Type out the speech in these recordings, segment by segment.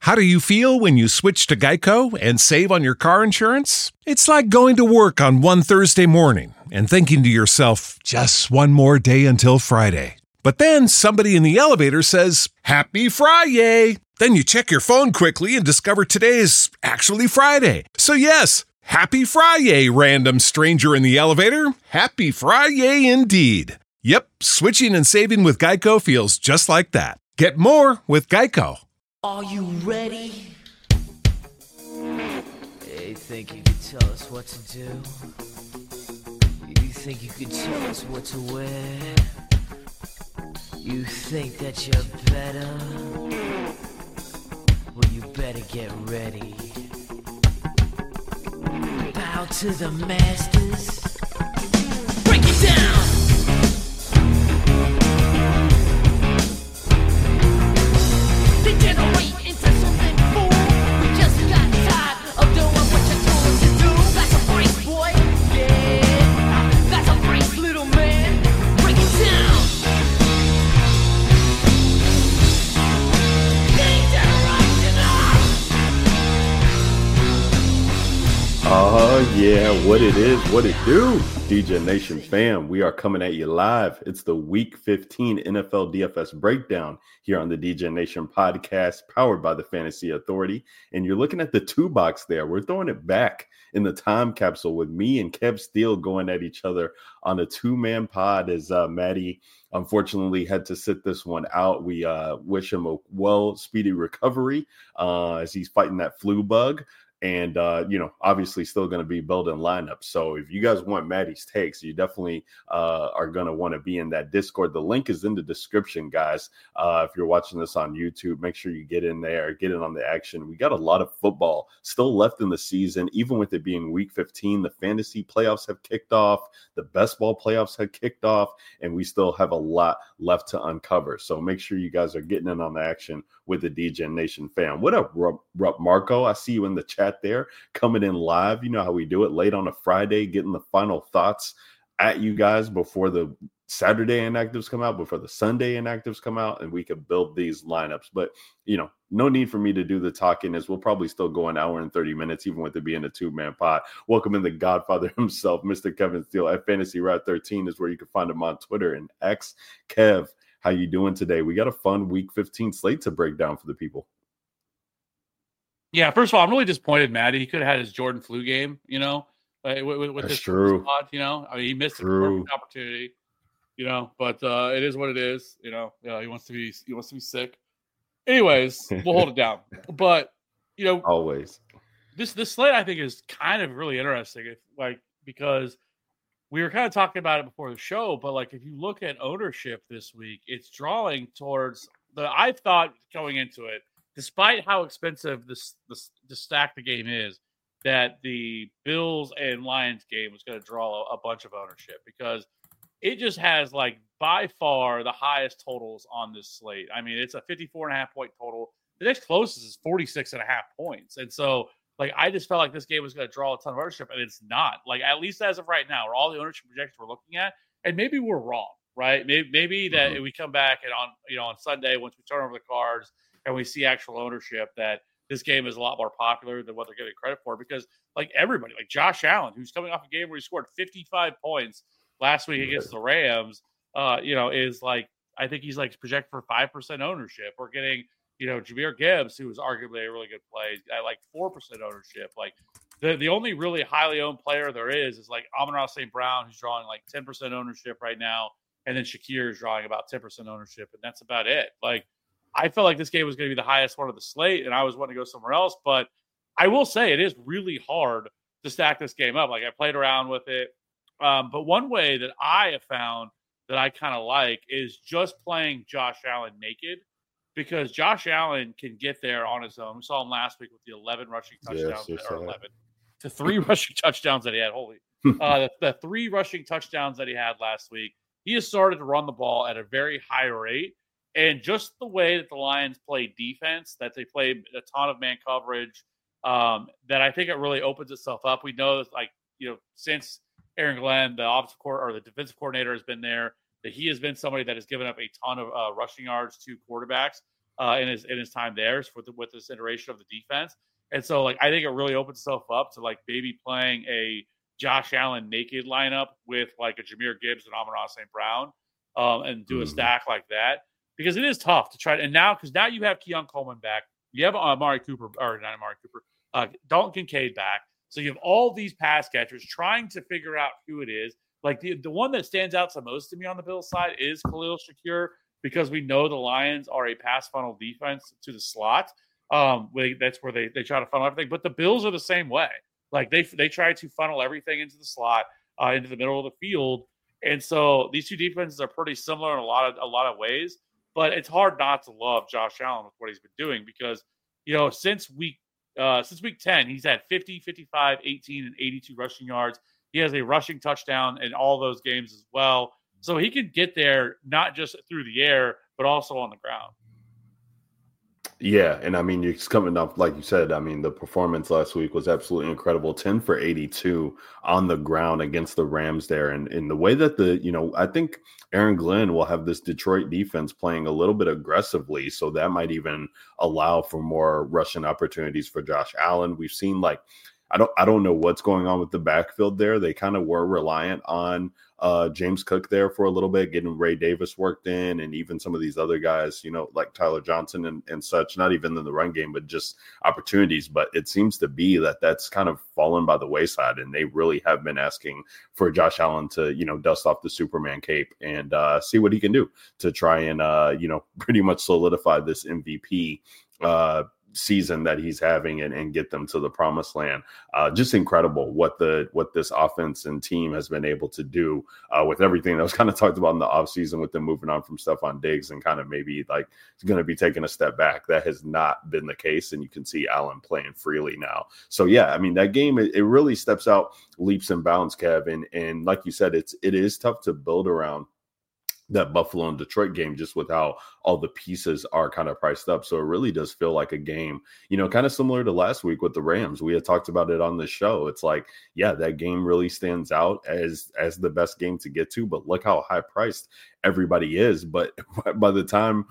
How do you feel when you switch to Geico and save on your car insurance? It's like going to work on one Thursday morning and thinking to yourself, just one more day until Friday. But then somebody in the elevator says, Happy Friday! Then you check your phone quickly and discover today is actually Friday. So yes, Happy Friday, random stranger in the elevator. Happy Friday indeed. Yep, switching and saving with Geico feels just like that. Get more with Geico. Are you ready? Hey, think you could tell us what to do? You think you could tell us what to wear? You think that you're better? Well, you better get ready. Bow to the masters. Break it down! Degenerate into something fool. We just got tired of doing what you told us to do. That's a break, boy. Yeah, that's a break, little man. Break it down. Oh yeah, what it is, what it do, DJ Nation fam. We are coming at you live. It's the Week 15 NFL DFS breakdown here on the DJ Nation podcast, powered by the Fantasy Authority. And you're looking at the two box there. We're throwing it back in the time capsule with me and Kev Steele going at each other on a two-man pod as Maddie unfortunately had to sit this one out. We wish him a speedy recovery as he's fighting that flu bug. And, obviously still going to be building lineups. So if you guys want Maddie's takes, you definitely are going to want to be in that Discord. The link is in the description, guys. If you're watching this on YouTube, make sure you get in there, get in on the action. We got a lot of football still left in the season, even with it being week 15. The fantasy playoffs have kicked off. The best ball playoffs have kicked off. And we still have a lot left to uncover. So make sure you guys are getting in on the action with the DJ Nation fam. What up, Marco? I see you in the chat there, coming in live. You know how we do it, late on a Friday, getting the final thoughts at you guys before the Saturday inactives come out, before the Sunday inactives come out, and we can build these lineups. But, no need for me to do the talking, as we'll probably still go an hour and 30 minutes, even with it being a two-man pod. Welcome in the Godfather himself, Mr. Kevin Steele at Fantasy Rat 13 is where you can find him on Twitter and X. Kev, how you doing today? We got a fun Week 15 slate to break down for the people. Yeah, first of all, I'm really disappointed, Maddie. He could have had his Jordan flu game, with this true. squad, I mean, he missed a perfect opportunity, but it is what it is, he wants to be sick. Anyways, we'll hold it down. But, always. This slate I think is kind of really interesting, because we were kind of talking about it before the show, but if you look at ownership this week, it's drawing towards I thought going into it, despite how expensive the stack the game is, that the Bills and Lions game was going to draw a bunch of ownership, because it just has by far the highest totals on this slate. I mean, it's a 54.5 point total. The next closest is 46.5 points. And so I just felt like this game was going to draw a ton of ownership, and it's not. At least as of right now, or all the ownership projections we're looking at, and maybe we're wrong, right? Maybe that we come back and on Sunday, once we turn over the cards and we see actual ownership, that this game is a lot more popular than what they're getting credit for, because everybody, Josh Allen, who's coming off a game where he scored 55 points last week against the Rams, is I think he's projected for 5% ownership. We're getting, Jahmyr Gibbs, who was arguably a really good play, at 4% ownership. The only really highly owned player there is Amon-Ra St. Brown, who's drawing 10% ownership right now. And then Shakir is drawing about 10% ownership. And that's about it. I felt like this game was going to be the highest one of the slate, and I was wanting to go somewhere else. But I will say it is really hard to stack this game up. I played around with it. But one way that I have found that I kind of like is just playing Josh Allen naked, because Josh Allen can get there on his own. We saw him last week with the 11 rushing touchdowns, or 11 to 3 rushing touchdowns that he had. The 3 rushing touchdowns that he had last week. He has started to run the ball at a very high rate. And just the way that the Lions play defense, that they play a ton of man coverage, that I think it really opens itself up. We know, since Aaron Glenn, the defensive coordinator, has been there, that he has been somebody that has given up a ton of rushing yards to quarterbacks. in his time there with this iteration of the defense. And so, like, I think it really opens itself up to, like, maybe playing a Josh Allen naked lineup with, like, a Jahmyr Gibbs and Amon-Ra St. Brown and do a stack like that. Because it is tough to try. And now, because now you have Keon Coleman back. You have Dalton Kincaid back. So you have all these pass catchers trying to figure out who it is. Like, the one that stands out the most to me on the Bills side is Khalil Shakir, because we know the Lions are a pass funnel defense to the slot. That's where they try to funnel everything. But the Bills are the same way. Like, they try to funnel everything into the slot, into the middle of the field. And so these two defenses are pretty similar in a lot of ways. But it's hard not to love Josh Allen with what he's been doing, because, since week 10, he's had 50, 55, 18, and 82 rushing yards. He has a rushing touchdown in all those games as well. So he can get there not just through the air, but also on the ground. Yeah, and I mean, it's coming up, like you said, I mean, the performance last week was absolutely incredible. 10 for 82 on the ground against the Rams there. And in the way that I think Aaron Glenn will have this Detroit defense playing a little bit aggressively. So that might even allow for more rushing opportunities for Josh Allen. We've seen, I don't know what's going on with the backfield there. They kind of were reliant on James Cook there for a little bit, getting Ray Davis worked in, and even some of these other guys, like Tyler Johnson and such, not even in the run game, but just opportunities. But it seems to be that that's kind of fallen by the wayside, and they really have been asking for Josh Allen to, dust off the Superman cape and see what he can do to try and, pretty much solidify this MVP season that he's having and get them to the promised land. Just incredible what this offense and team has been able to do with everything that was kind of talked about in the offseason, with them moving on from Stephon Diggs and kind of maybe like going to be taking a step back. That has not been the case, and you can see Allen playing freely now. So yeah, I mean, that game, it really steps out leaps and bounds, Kev, and like you said, it is tough to build around that Buffalo and Detroit game, just with how all the pieces are kind of priced up. So it really does feel like a game, kind of similar to last week with the Rams. We had talked about it on the show. It's like, yeah, that game really stands out as the best game to get to, but look how high priced everybody is. But by the time,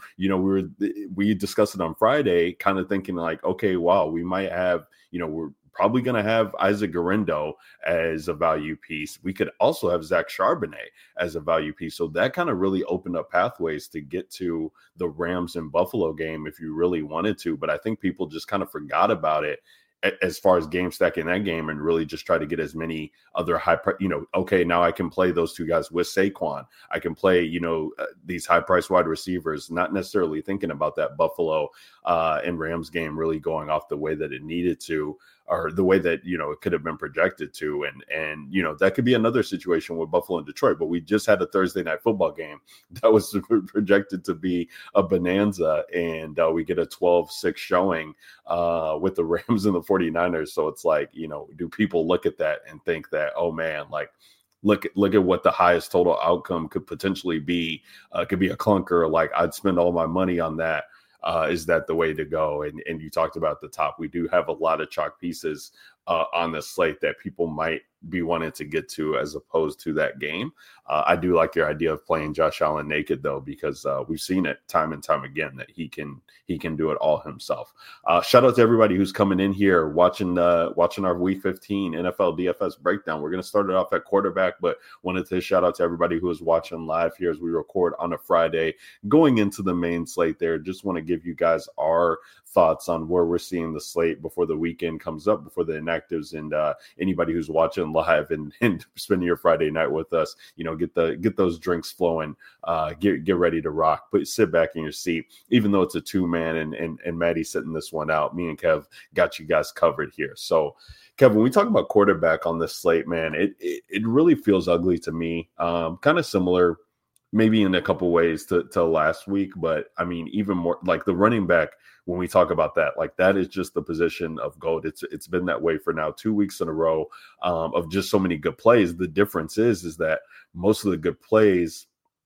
we discussed it on Friday, kind of thinking like, okay, wow, we might have, we're probably going to have Isaac Guerendo as a value piece. We could also have Zach Charbonnet as a value piece. So that kind of really opened up pathways to get to the Rams and Buffalo game if you really wanted to. But I think people just kind of forgot about it as far as game stacking that game, and really just try to get as many other okay, now I can play those two guys with Saquon. I can play, these high price wide receivers, not necessarily thinking about that Buffalo and Rams game really going off the way that it needed to, or the way that, it could have been projected to. And that could be another situation with Buffalo and Detroit, but we just had a Thursday night football game that was projected to be a bonanza, and we get a 12-6 showing with the Rams and the 49ers. So it's like, do people look at that and think that, oh man, like, look at what the highest total outcome could potentially be, could be a clunker. Like, I'd spend all my money on that. Is that the way to go? And you talked about the top. We do have a lot of chalk pieces on the slate that people might be wanting to get to as opposed to that game. I do like your idea of playing Josh Allen naked, though, because we've seen it time and time again that he can do it all himself. Shout out to everybody who's coming in here watching our Week 15 NFL DFS breakdown. We're going to start it off at quarterback, but wanted to shout out to everybody who is watching live here as we record on a Friday, going into the main slate there. Just want to give you guys our thoughts on where we're seeing the slate before the weekend comes up, before the inactives, and anybody who's watching live and spending your Friday night with us, get those drinks flowing, get ready to rock, sit back in your seat. Even though it's a 2-man and Maddie's sitting this one out, me and Kev got you guys covered here. So Kev, when we talk about quarterback on this slate, man, it really feels ugly to me. Kind of similar maybe in a couple ways to last week, but I mean, even more like the running back. When we talk about that, like, that is just the position of gold. It's been that way for now 2 weeks in a row of just so many good plays. The difference is that most of the good plays,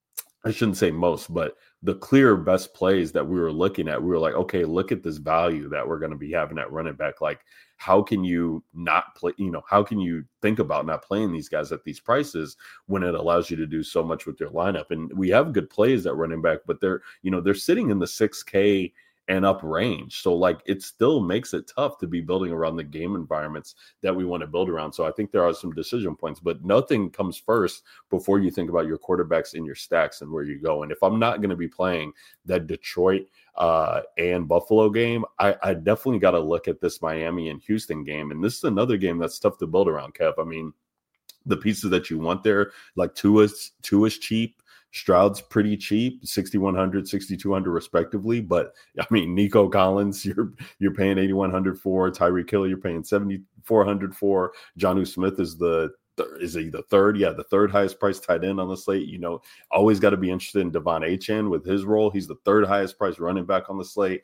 I shouldn't say most, but the clear best plays that we were looking at, we were like, okay, look at this value that we're going to be having at running back. Like, how can you not play, how can you think about not playing these guys at these prices when it allows you to do so much with your lineup? And we have good plays at running back, but they're sitting in the 6K and up range. So like it still makes it tough to be building around the game environments that we want to build around. So I think there are some decision points, but nothing comes first before you think about your quarterbacks and your stacks and where you go. And if I'm not going to be playing that Detroit and Buffalo game, I definitely got to look at this Miami and Houston game. And this is another game that's tough to build around, Kev. I mean, the pieces that you want there, like Tua's cheap, Stroud's pretty cheap, 6,100, 6,200 respectively. But I mean, Nico Collins, you're paying 8,100 for. Tyreek Hill, you're paying 7,400 for. Jonnu Smith is the third? Yeah, the third highest priced tight end on the slate. You know, always got to be interested in Devon Achane with his role. He's the third highest priced running back on the slate.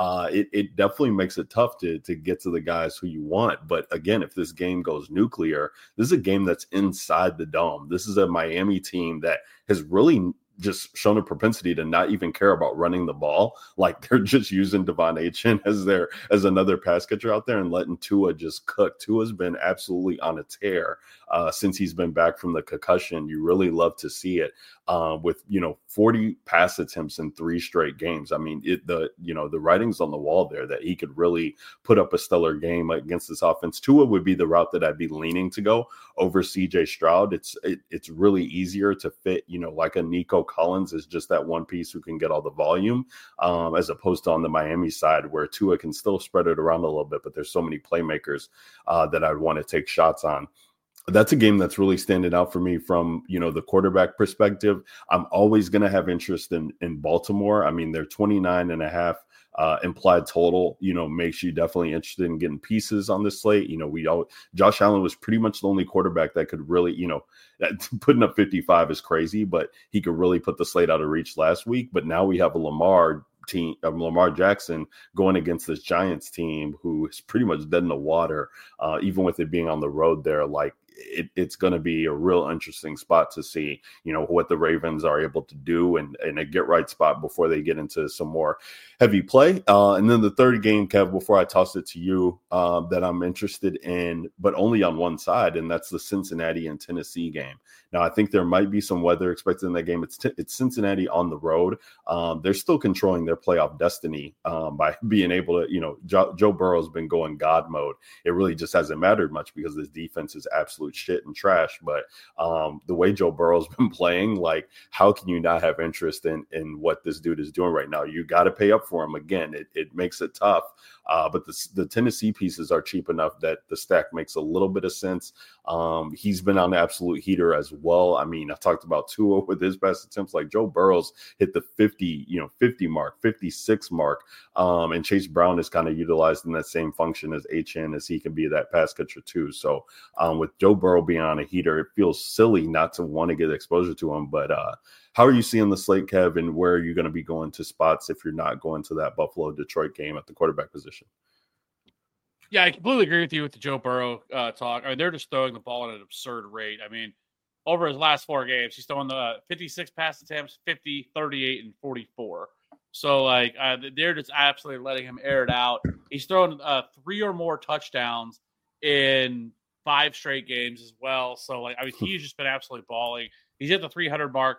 It definitely makes it tough to get to the guys who you want. But again, if this game goes nuclear, this is a game that's inside the dome. This is a Miami team that has really just shown a propensity to not even care about running the ball. Like they're just using Devon Achane as another pass catcher out there and letting Tua just cook. Tua's been absolutely on a tear since he's been back from the concussion. You really love to see it with 40 pass attempts in 3 straight games. I mean, the writing's on the wall there that he could really put up a stellar game against this offense. Tua would be the route that I'd be leaning to go over CJ Stroud. It's really easier to fit, like a Nico Collins is just that one piece who can get all the volume, as opposed to on the Miami side where Tua can still spread it around a little bit, but there's so many playmakers that I'd want to take shots on. That's a game that's really standing out for me from, the quarterback perspective. I'm always going to have interest in Baltimore. I mean, they're 29.5 implied total, makes you definitely interested in getting pieces on this slate. Josh Allen was pretty much the only quarterback that could really, putting up 55 is crazy, but he could really put the slate out of reach last week. But now we have a Lamar Jackson going against this Giants team who is pretty much dead in the water, even with it being on the road there. Like, it's going to be a real interesting spot to see, what the Ravens are able to do and a get right spot before they get into some more heavy play. And then the third game, Kev, before I toss it to you, that I'm interested in, but only on one side, and that's the Cincinnati and Tennessee game. Now, I think there might be some weather expected in that game. It's Cincinnati on the road. They're still controlling their playoff destiny by being able to, Joe Burrow's been going God mode. It really just hasn't mattered much because this defense is absolute shit and trash. But the way Joe Burrow's been playing, like, how can you not have interest in what this dude is doing right now? You got to pay up for him. Again, it makes it tough. But the Tennessee pieces are cheap enough that the stack makes a little bit of sense. He's been on the absolute heater as well. I mean, I talked about Tua with his pass attempts. Like, Joe Burrow's hit the 50 mark, 56 mark. And Chase Brown is kind of utilized in that same function as Achane, as he can be that pass catcher too. So with Joe Burrow being on a heater, it feels silly not to want to get exposure to him. But how are you seeing the slate, Kev, and where are you going to be going to spots if you're not going to that Buffalo-Detroit game at the quarterback position? Yeah, I completely agree with you with the Joe Burrow talk. I mean, they're just throwing the ball at an absurd rate. I mean, over his last 4 games, he's throwing the 56 pass attempts, 50, 38, and 44. So, they're just absolutely letting him air it out. He's thrown 3 or more touchdowns in 5 straight games as well. So, he's just been absolutely balling. He's hit the 300 mark,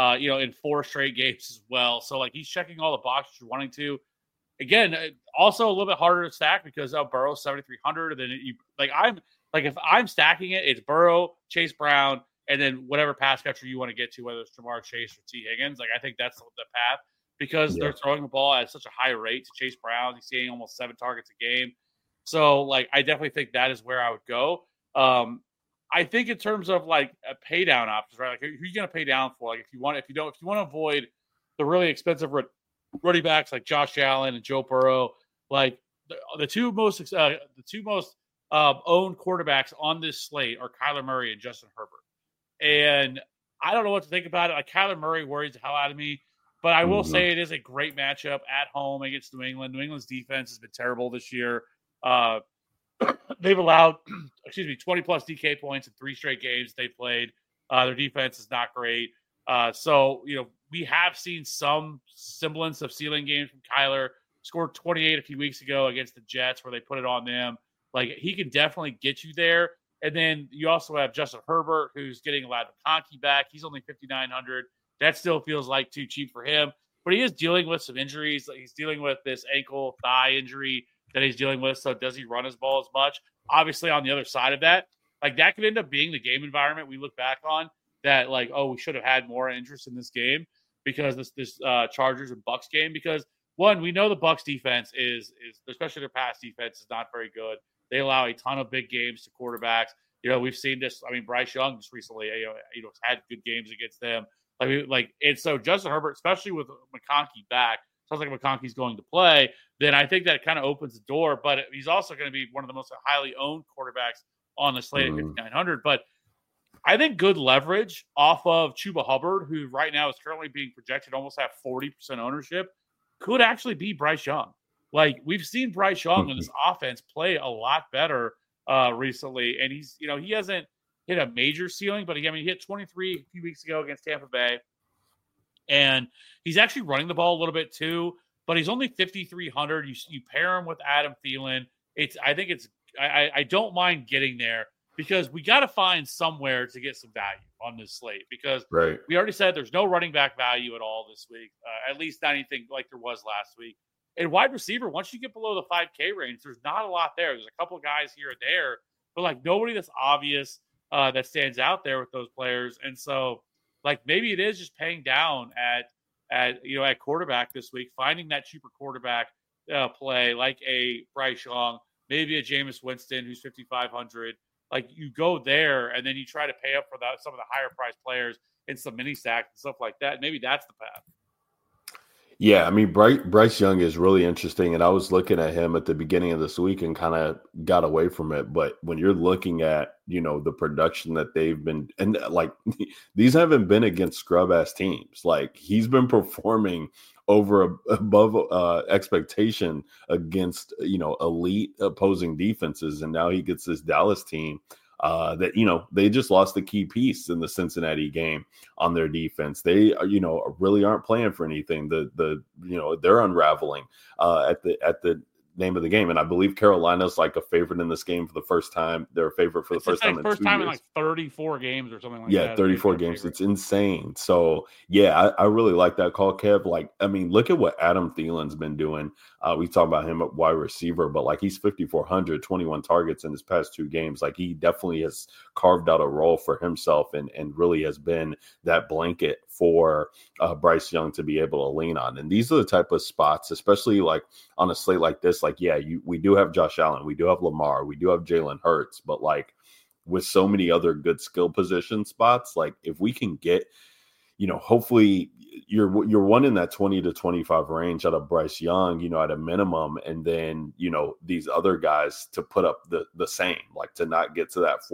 in 4 straight games as well. So, he's checking all the boxes you're wanting to. Again, also a little bit harder to stack because of Burrow 7,300. And then if I'm stacking it, it's Burrow, Chase Brown, and then whatever pass catcher you want to get to, whether it's Jamar Chase or T. Higgins. I think that's the path because they're throwing the ball at such a high rate to Chase Brown. He's seeing almost 7 targets a game. So, I definitely think that is where I would go. I think in terms of a pay down options, right? Who are you going to pay down for? If you want to avoid the really expensive running backs like Josh Allen and Joe Burrow, the two most owned quarterbacks on this slate are Kyler Murray and Justin Herbert. And I don't know what to think about it. Kyler Murray worries the hell out of me, but I will say it is a great matchup at home against New England. New England's defense has been terrible this year. They've allowed, 20 plus DK points in 3 straight games they played. Their defense is not great. So, we have seen some semblance of ceiling games from Kyler. Scored 28 a few weeks ago against the Jets where they put it on them. He can definitely get you there. And then you also have Justin Herbert, who's getting Ladd McConkey back. He's only 5,900. That still feels like too cheap for him. but he is dealing with some injuries. He's dealing with this ankle, thigh injury that he's dealing with. So does he run his ball as much? Obviously, on the other side of that, like that could end up being the game environment we look back on that, like, oh, we should have had more interest in this game because this Chargers and Bucs game. Because one, we know the Bucs defense is especially their pass defense is not very good. They allow a ton of big games to quarterbacks. You know, we've seen this. I mean, Bryce Young just recently, you know, had good games against them. And so Justin Herbert, especially with McConkey back, sounds like McConkey's going to play, then I think that kind of opens the door. But he's also going to be one of the most highly owned quarterbacks on the slate at 5,900. But I think good leverage off of Chuba Hubbard, who right now is currently being projected almost have 40% ownership, could actually be Bryce Young. Like, we've seen Bryce Young in this offense play a lot better recently. And he's, you know, he hasn't hit a major ceiling, but he hit 23 a few weeks ago against Tampa Bay. And he's actually running the ball a little bit too, but he's only 5,300. You pair him with Adam Thielen. I don't mind getting there because we got to find somewhere to get some value on this slate because we already said there's no running back value at all this week, at least not anything like there was last week. And wide receiver, once you get below the 5K range, there's not a lot there. There's a couple of guys here and there, but like nobody that's obvious that stands out there with those players. And so, like, maybe it is just paying down at quarterback this week, finding that cheaper quarterback play like a Bryce Young, maybe a Jameis Winston who's 5,500. Like, you go there and then you try to pay up for some of the higher priced players in some mini stacks and stuff like that. Maybe that's the path. Yeah, I mean, Bryce Young is really interesting, and I was looking at him at the beginning of this week and kind of got away from it. But when you're looking at, you know, the production that they've been, and like these haven't been against scrub-ass teams. Like, he's been performing above expectation against, you know, elite opposing defenses, and now he gets this Dallas team that, you know, they just lost the key piece in the Cincinnati game on their defense. They, you know, really aren't playing for anything. They're unraveling at the name of the game. And I believe Carolina's like a favorite in this game for the first time. They're a favorite for the first time in 2 years. In like 34 games or something like that. Yeah, 34 games. It's insane. So, yeah, I really like that call, Kev. Like, I mean, look at what Adam Thielen's been doing. We talk about him at wide receiver, but like he's 5,400, 21 targets in his past 2 games. Like, he definitely has carved out a role for himself and really has been that blanket for Bryce Young to be able to lean on. And these are the type of spots, especially like on a slate like this, like, yeah, we do have Josh Allen, we do have Lamar, we do have Jalen Hurts, but like with so many other good skill position spots, like if we can get, you know, hopefully you're one in that 20 to 25 range out of Bryce Young, you know, at a minimum. And then, you know, these other guys to put up the same, like to not get to that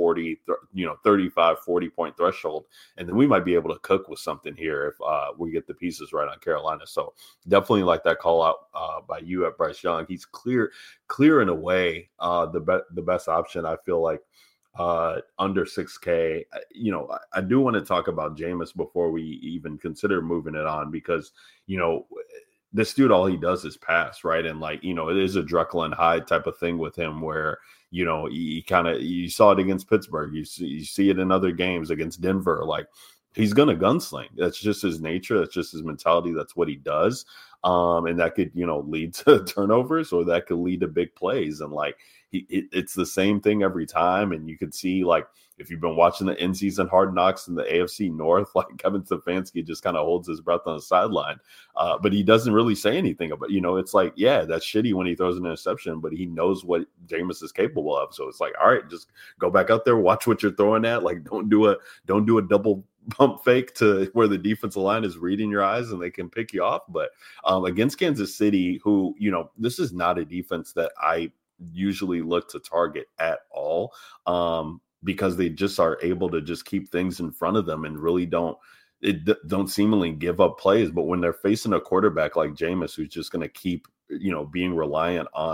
35, 40 point threshold. And then we might be able to cook with something here if we get the pieces right on Carolina. So definitely like that call out by you at Bryce Young. He's clear in a way, the best option, I feel like, under 6K. You know, I do want to talk about Jameis before we even consider moving it on, because, you know, this dude, all he does is pass, right? And like, you know, it is a Jekyll and Hyde type of thing with him where, you know, you saw it against Pittsburgh. You see it in other games against Denver. Like, he's going to gunsling. That's just his nature. That's just his mentality. That's what he does. And that could, you know, lead to turnovers, or that could lead to big plays. And like, it's the same thing every time. And you could see, like, if you've been watching the in-season Hard Knocks in the AFC North, like Kevin Stefanski just kind of holds his breath on the sideline. But he doesn't really say anything about, you know, it's like, yeah, that's shitty when he throws an interception, but he knows what Jameis is capable of. So it's like, all right, just go back out there, watch what you're throwing at. Like, don't do a double pump fake to where the defensive line is reading your eyes and they can pick you off. But against Kansas City, who, you know, this is not a defense that I usually look to target at all, because they just are able to just keep things in front of them and really don't seemingly give up plays. But when they're facing a quarterback like Jameis, who's just going to keep, you know, being reliant on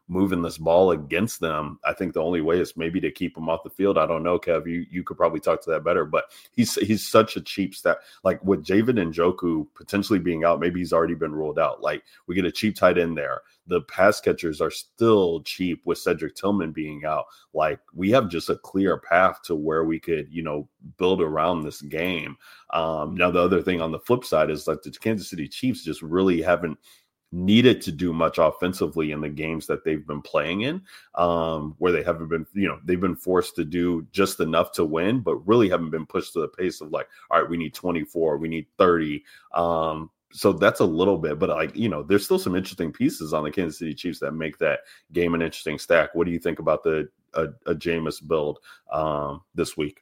moving this ball against them. I think the only way is maybe to keep him off the field. I don't know, Kev. You could probably talk to that better, but he's such a cheap stat. Like with Javid Njoku potentially being out, maybe he's already been ruled out. Like we get a cheap tight end there. The pass catchers are still cheap with Cedric Tillman being out. Like we have just a clear path to where we could, build around this game. Now, the other thing on the flip side is like the Kansas City Chiefs just really haven't needed to do much offensively in the games that they've been playing in, where they haven't been, they've been forced to do just enough to win, but really haven't been pushed to the pace of like, all right, we need 24, we need 30. So that's a little bit, but there's still some interesting pieces on the Kansas City Chiefs that make that game an interesting stack. What do you think about a Jameis build this week?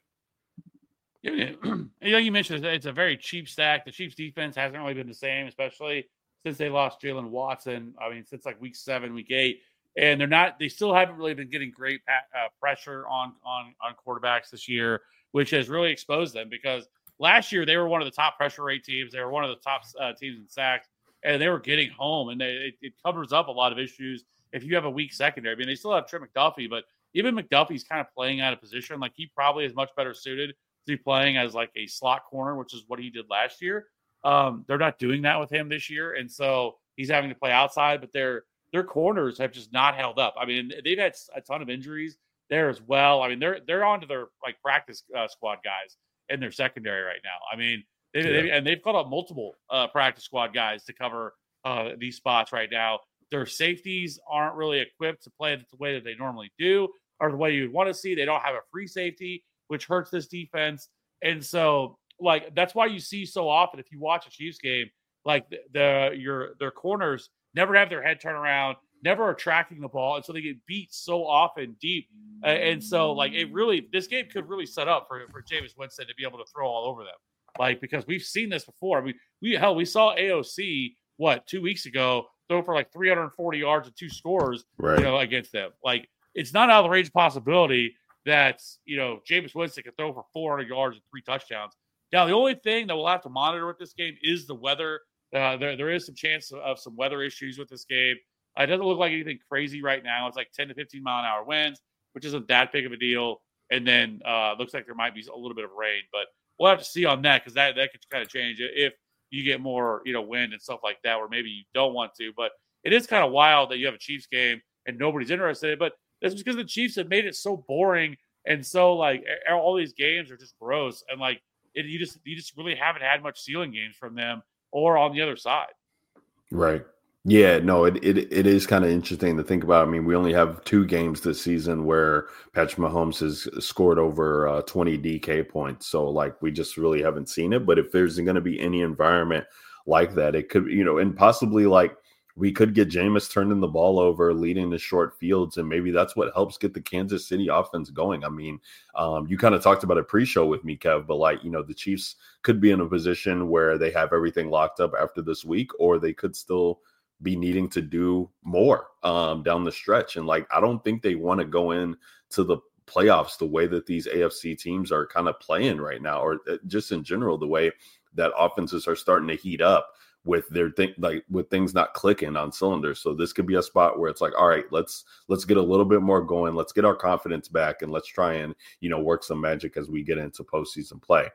Yeah, you mentioned it's a very cheap stack. The Chiefs defense hasn't really been the same, especially since they lost Jalen Watson. I mean, since like week 7, week 8, and they still haven't really been getting great pressure on quarterbacks this year, which has really exposed them because last year they were one of the top pressure rate teams. They were one of the top teams in sacks, and they were getting home, and it covers up a lot of issues if you have a weak secondary. I mean, they still have Trent McDuffie, but even McDuffie's kind of playing out of position. Like he probably is much better suited to be playing as like a slot corner, which is what he did last year. They're not doing that with him this year, and so he's having to play outside. But their corners have just not held up. I mean, they've had a ton of injuries there as well. I mean, they're onto their like practice squad guys in their secondary right now. I mean, they've called up multiple practice squad guys to cover these spots right now. Their safeties aren't really equipped to play the way that they normally do, or the way you'd want to see. They don't have a free safety, which hurts this defense, and so. Like that's why you see so often if you watch a Chiefs game, like their corners never have their head turn around, never are tracking the ball, and so they get beat so often deep. And so like this game could really set up for Jameis Winston to be able to throw all over them, like because we've seen this before. I mean, we saw AOC 2 weeks ago throw for like 340 yards and 2 scores, right. Against them. Like it's not out of the range of possibility that Jameis Winston can throw for 400 yards and 3 touchdowns. Now, the only thing that we'll have to monitor with this game is the weather. There is some chance of some weather issues with this game. It doesn't look like anything crazy right now. It's like 10 to 15 mile an hour winds, which isn't that big of a deal. And then looks like there might be a little bit of rain, but we'll have to see on that because that could kind of change if you get more wind and stuff like that, where maybe you don't want to. But it is kind of wild that you have a Chiefs game and nobody's interested in it. But that's because the Chiefs have made it so boring, and so like all these games are just gross and like. You just really haven't had much ceiling games from them or on the other side. Right. Yeah, no, it is kind of interesting to think about. I mean, we only have 2 games this season where Patrick Mahomes has scored over 20 DK points. So like we just really haven't seen it. But if there's going to be any environment like that, it could, and possibly like we could get Jameis turning the ball over, leading the short fields, and maybe that's what helps get the Kansas City offense going. I mean, you kind of talked about a pre-show with me, Kev, but like, the Chiefs could be in a position where they have everything locked up after this week, or they could still be needing to do more down the stretch. And like, I don't think they want to go in to the playoffs the way that these AFC teams are kind of playing right now, or just in general, the way that offenses are starting to heat up with with things not clicking on cylinders. So this could be a spot where it's like, all right, let's get a little bit more going. Let's get our confidence back, and let's try and, work some magic as we get into postseason play.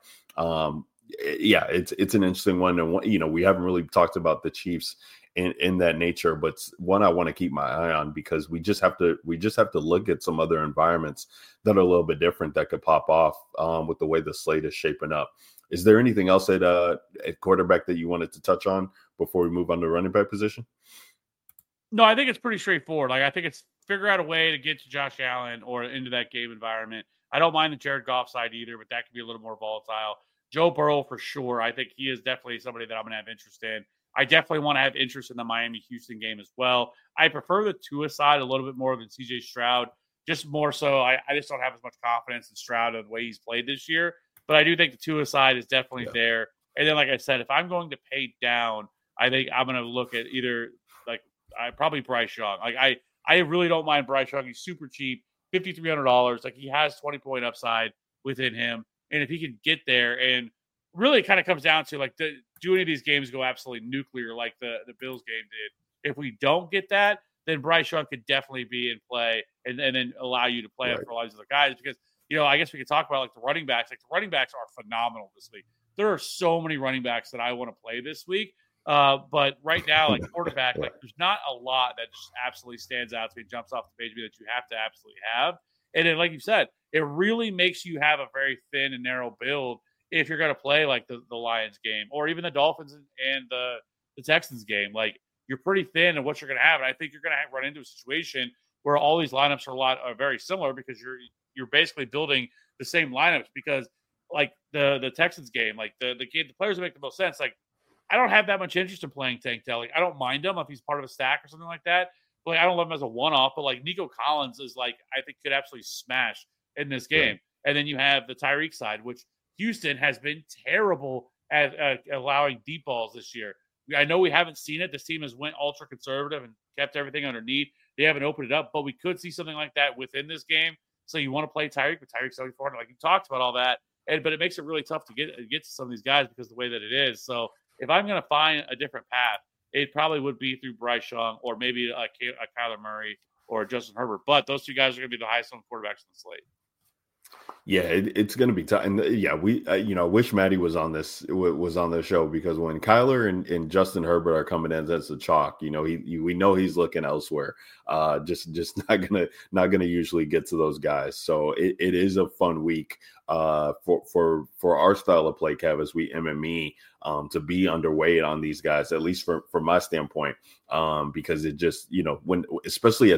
Yeah, it's an interesting one. And, we haven't really talked about the Chiefs in that nature, but one I want to keep my eye on, because we just have to look at some other environments that are a little bit different that could pop off with the way the slate is shaping up. Is there anything else at quarterback that you wanted to touch on before we move on to running back position? No, I think it's pretty straightforward. Like I think it's figure out a way to get to Josh Allen or into that game environment. I don't mind the Jared Goff side either, but that could be a little more volatile. Joe Burrow for sure. I think he is definitely somebody that I'm going to have interest in. I definitely want to have interest in the Miami-Houston game as well. I prefer the Tua side a little bit more than CJ Stroud, just more so. I just don't have as much confidence in Stroud and the way he's played this year. But I do think the Tua side is definitely there. And then, like I said, if I'm going to pay down, I think I'm going to look at either probably Bryce Young. Like I really don't mind Bryce Young. He's super cheap, $5,300. Like he has 20-point upside within him, and if he can get there, and really it kind of comes down to like do any of these games go absolutely nuclear like the Bills game did. If we don't get that, then Bryce Young could definitely be in play and then allow you to play him Right. for a lot of these other guys. Because, I guess we could talk about like the running backs. Like the running backs are phenomenal this week. There are so many running backs that I want to play this week. But right now, like quarterback, like there's not a lot that just absolutely stands out to me, jumps off the page that you have to absolutely have. And then, like you said, it really makes you have a very thin and narrow build if you're going to play like the Lions game or even the Dolphins and the Texans game. Like you're pretty thin in what you're going to have. And I think you're going to run into a situation where all these lineups are very similar because you're basically building the same lineups because like the Texans game, like the players that make the most sense, like I don't have that much interest in playing Tank Dell. Like, I don't mind him if he's part of a stack or something like that. But like, I don't love him as a one-off. But like Nico Collins is like I think could absolutely smash in this game. Right. And then you have the Tyreek side, which Houston has been terrible at allowing deep balls this year. I know we haven't seen it. This team has went ultra conservative and kept everything underneath. They haven't opened it up, but we could see something like that within this game. So you want to play Tyreek, but Tyreek's 7400. Like you talked about all that, but it makes it really tough to get to some of these guys because of the way that it is. So if I'm going to find a different path, it probably would be through Bryce Young or maybe a Kyler Murray or Justin Herbert. But those two guys are going to be the highest on quarterbacks on the slate. Yeah, it's going to be tough. And yeah, we wish Maddie was on this show because when Kyler and Justin Herbert are coming in as a chalk, we know he's looking elsewhere. Just not gonna usually get to those guys. So it is a fun week for our style of play, Kev, as we MME to be underweight on these guys, at least from my standpoint, because it just when especially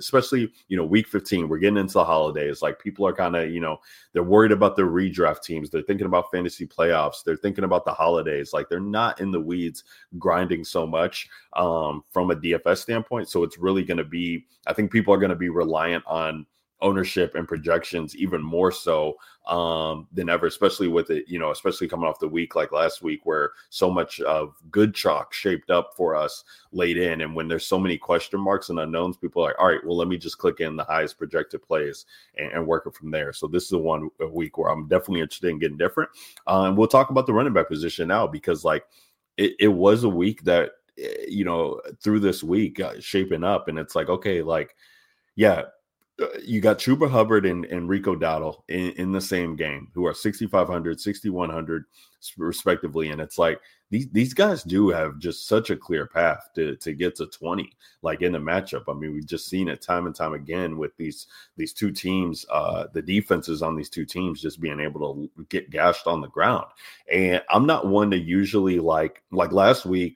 week 15, we're getting into the holidays. Like people are kind of they're worried about their redraft teams. They're thinking about fantasy playoffs. They're thinking about the holidays. Like they're not in the weeds grinding so much from a DFS standpoint. So it's really going to be, I think people are going to be reliant on ownership and projections even more so than ever, especially with it, especially coming off the week like last week where so much of good chalk shaped up for us late in. And when there's so many question marks and unknowns, people are like, all right, well, let me just click in the highest projected plays and work it from there. So this is a week where I'm definitely interested in getting different. We'll talk about the running back position now because like it was a week that, through this week shaping up and it's like, okay, like, yeah, you got Chuba Hubbard and Rico Dowdle in the same game who are 6,500, 6,100 respectively. And it's like these guys do have just such a clear path to get to 20, like in the matchup. I mean, we've just seen it time and time again with these two teams, the defenses on these two teams just being able to get gashed on the ground. And I'm not one to usually like last week,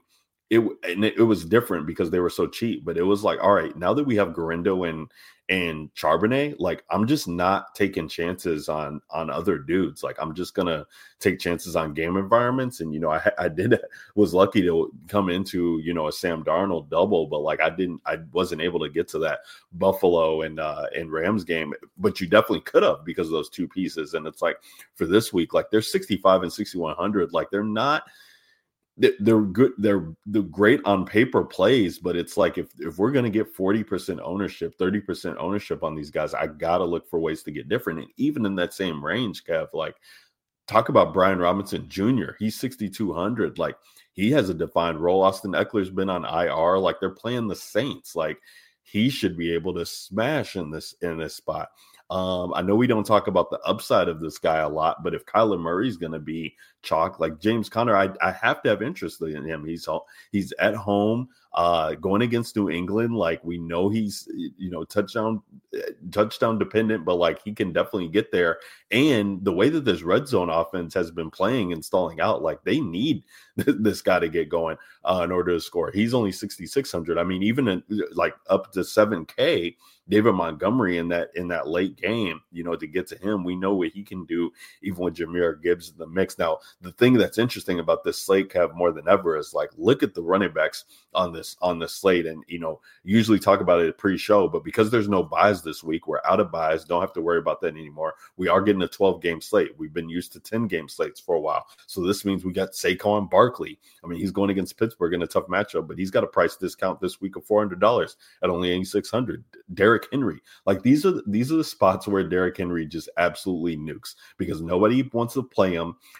it was different because they were so cheap, but it was like, all right, now that we have Garindo and Charbonnet, like I'm just not taking chances on other dudes. Like I'm just gonna take chances on game environments. And I was lucky to come into a Sam Darnold double, but like I wasn't able to get to that Buffalo and Rams game. But you definitely could have because of those two pieces. And it's like for this week, like they're 65 and 6,100. Like they're not. They're good. They're great on paper plays, but it's like if we're going to get 40% ownership, 30% ownership on these guys, I got to look for ways to get different. And even in that same range, Kev, like talk about Brian Robinson Jr. He's 6,200. Like he has a defined role. Austin Eckler's been on IR. Like they're playing the Saints. Like he should be able to smash in this spot. I know we don't talk about the upside of this guy a lot, but if Kyler Murray's going to be chalk, like James Conner, I have to have interest in him. He's at home, going against New England. Like we know he's touchdown dependent, but like he can definitely get there. And the way that this red zone offense has been playing and stalling out, like they need this guy to get going in order to score. He's only 6,600. I mean, even like up to 7K. David Montgomery in that late game, to get to him, we know what he can do even with Jahmyr Gibbs in the mix. Now, the thing that's interesting about this slate, Kev, more than ever is like, look at the running backs on this slate. And, usually talk about it pre-show, but because there's no buys this week, we're out of buys. Don't have to worry about that anymore. We are getting a 12-game slate. We've been used to 10-game slates for a while. So this means we got Saquon Barkley. I mean, he's going against Pittsburgh in a tough matchup, but he's got a price discount this week of $400 at only $8,600. Derrick Henry, like these are the spots where Derrick Henry just absolutely nukes because nobody wants to play him.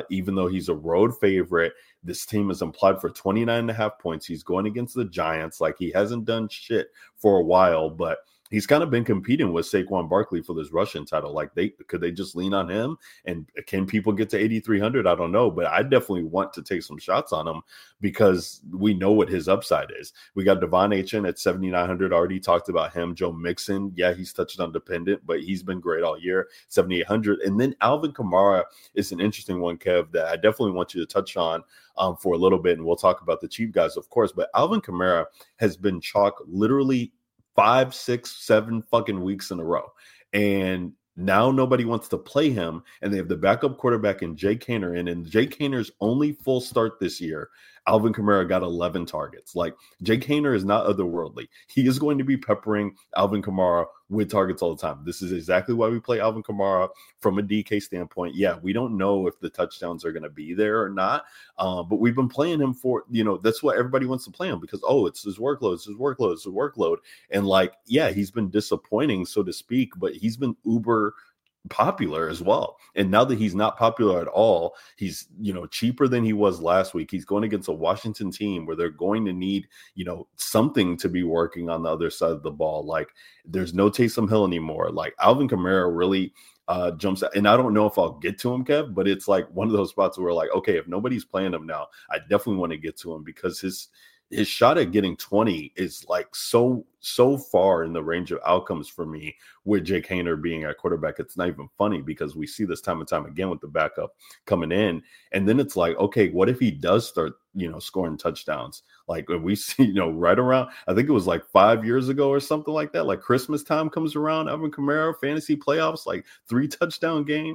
Even though he's a road favorite, this team is implied for 29.5 points. He's going against the Giants. Like, he hasn't done shit for a while, but he's kind of been competing with Saquon Barkley for this rushing title. Like, could they just lean on him? And can people get to 8,300? I don't know, but I definitely want to take some shots on him because we know what his upside is. We got Devon Achane at 7,900. Already talked about him. Joe Mixon, yeah, he's touchdown dependent, but he's been great all year, 7,800. And then Alvin Kamara is an interesting one, Kev, that I definitely want you to touch on for a little bit. And we'll talk about the cheap guys, of course. But Alvin Kamara has been chalk literally 5, 6, 7 fucking weeks in a row. And now nobody wants to play him. And they have the backup quarterback in Jake Haener in. And Jake Haener's only full start this year, Alvin Kamara got 11 targets. Like, Jake Haener is not otherworldly. He is going to be peppering Alvin Kamara with targets all the time. This is exactly why we play Alvin Kamara from a DK standpoint. Yeah, we don't know if the touchdowns are going to be there or not, but we've been playing him for, that's what everybody wants to play him because, it's his workload. And like, yeah, he's been disappointing, so to speak, but he's been uber popular as well. And now that he's not popular at all, he's cheaper than he was last week. He's going against a Washington team where they're going to need something to be working on the other side of the ball. Like, there's no Taysom Hill anymore. Like, Alvin Kamara really jumps out. And I don't know if I'll get to him, Kev, but it's like one of those spots where like, okay, if nobody's playing him now, I definitely want to get to him because his shot at getting 20 is like so far in the range of outcomes for me with Jake Haener being at quarterback. It's not even funny because we see this time and time again with the backup coming in. And then it's like, okay, what if he does start, scoring touchdowns? Like, we see, right around, I think it was like 5 years ago or something like that, like Christmas time comes around, Alvin Kamara, fantasy playoffs, like 3 touchdown game.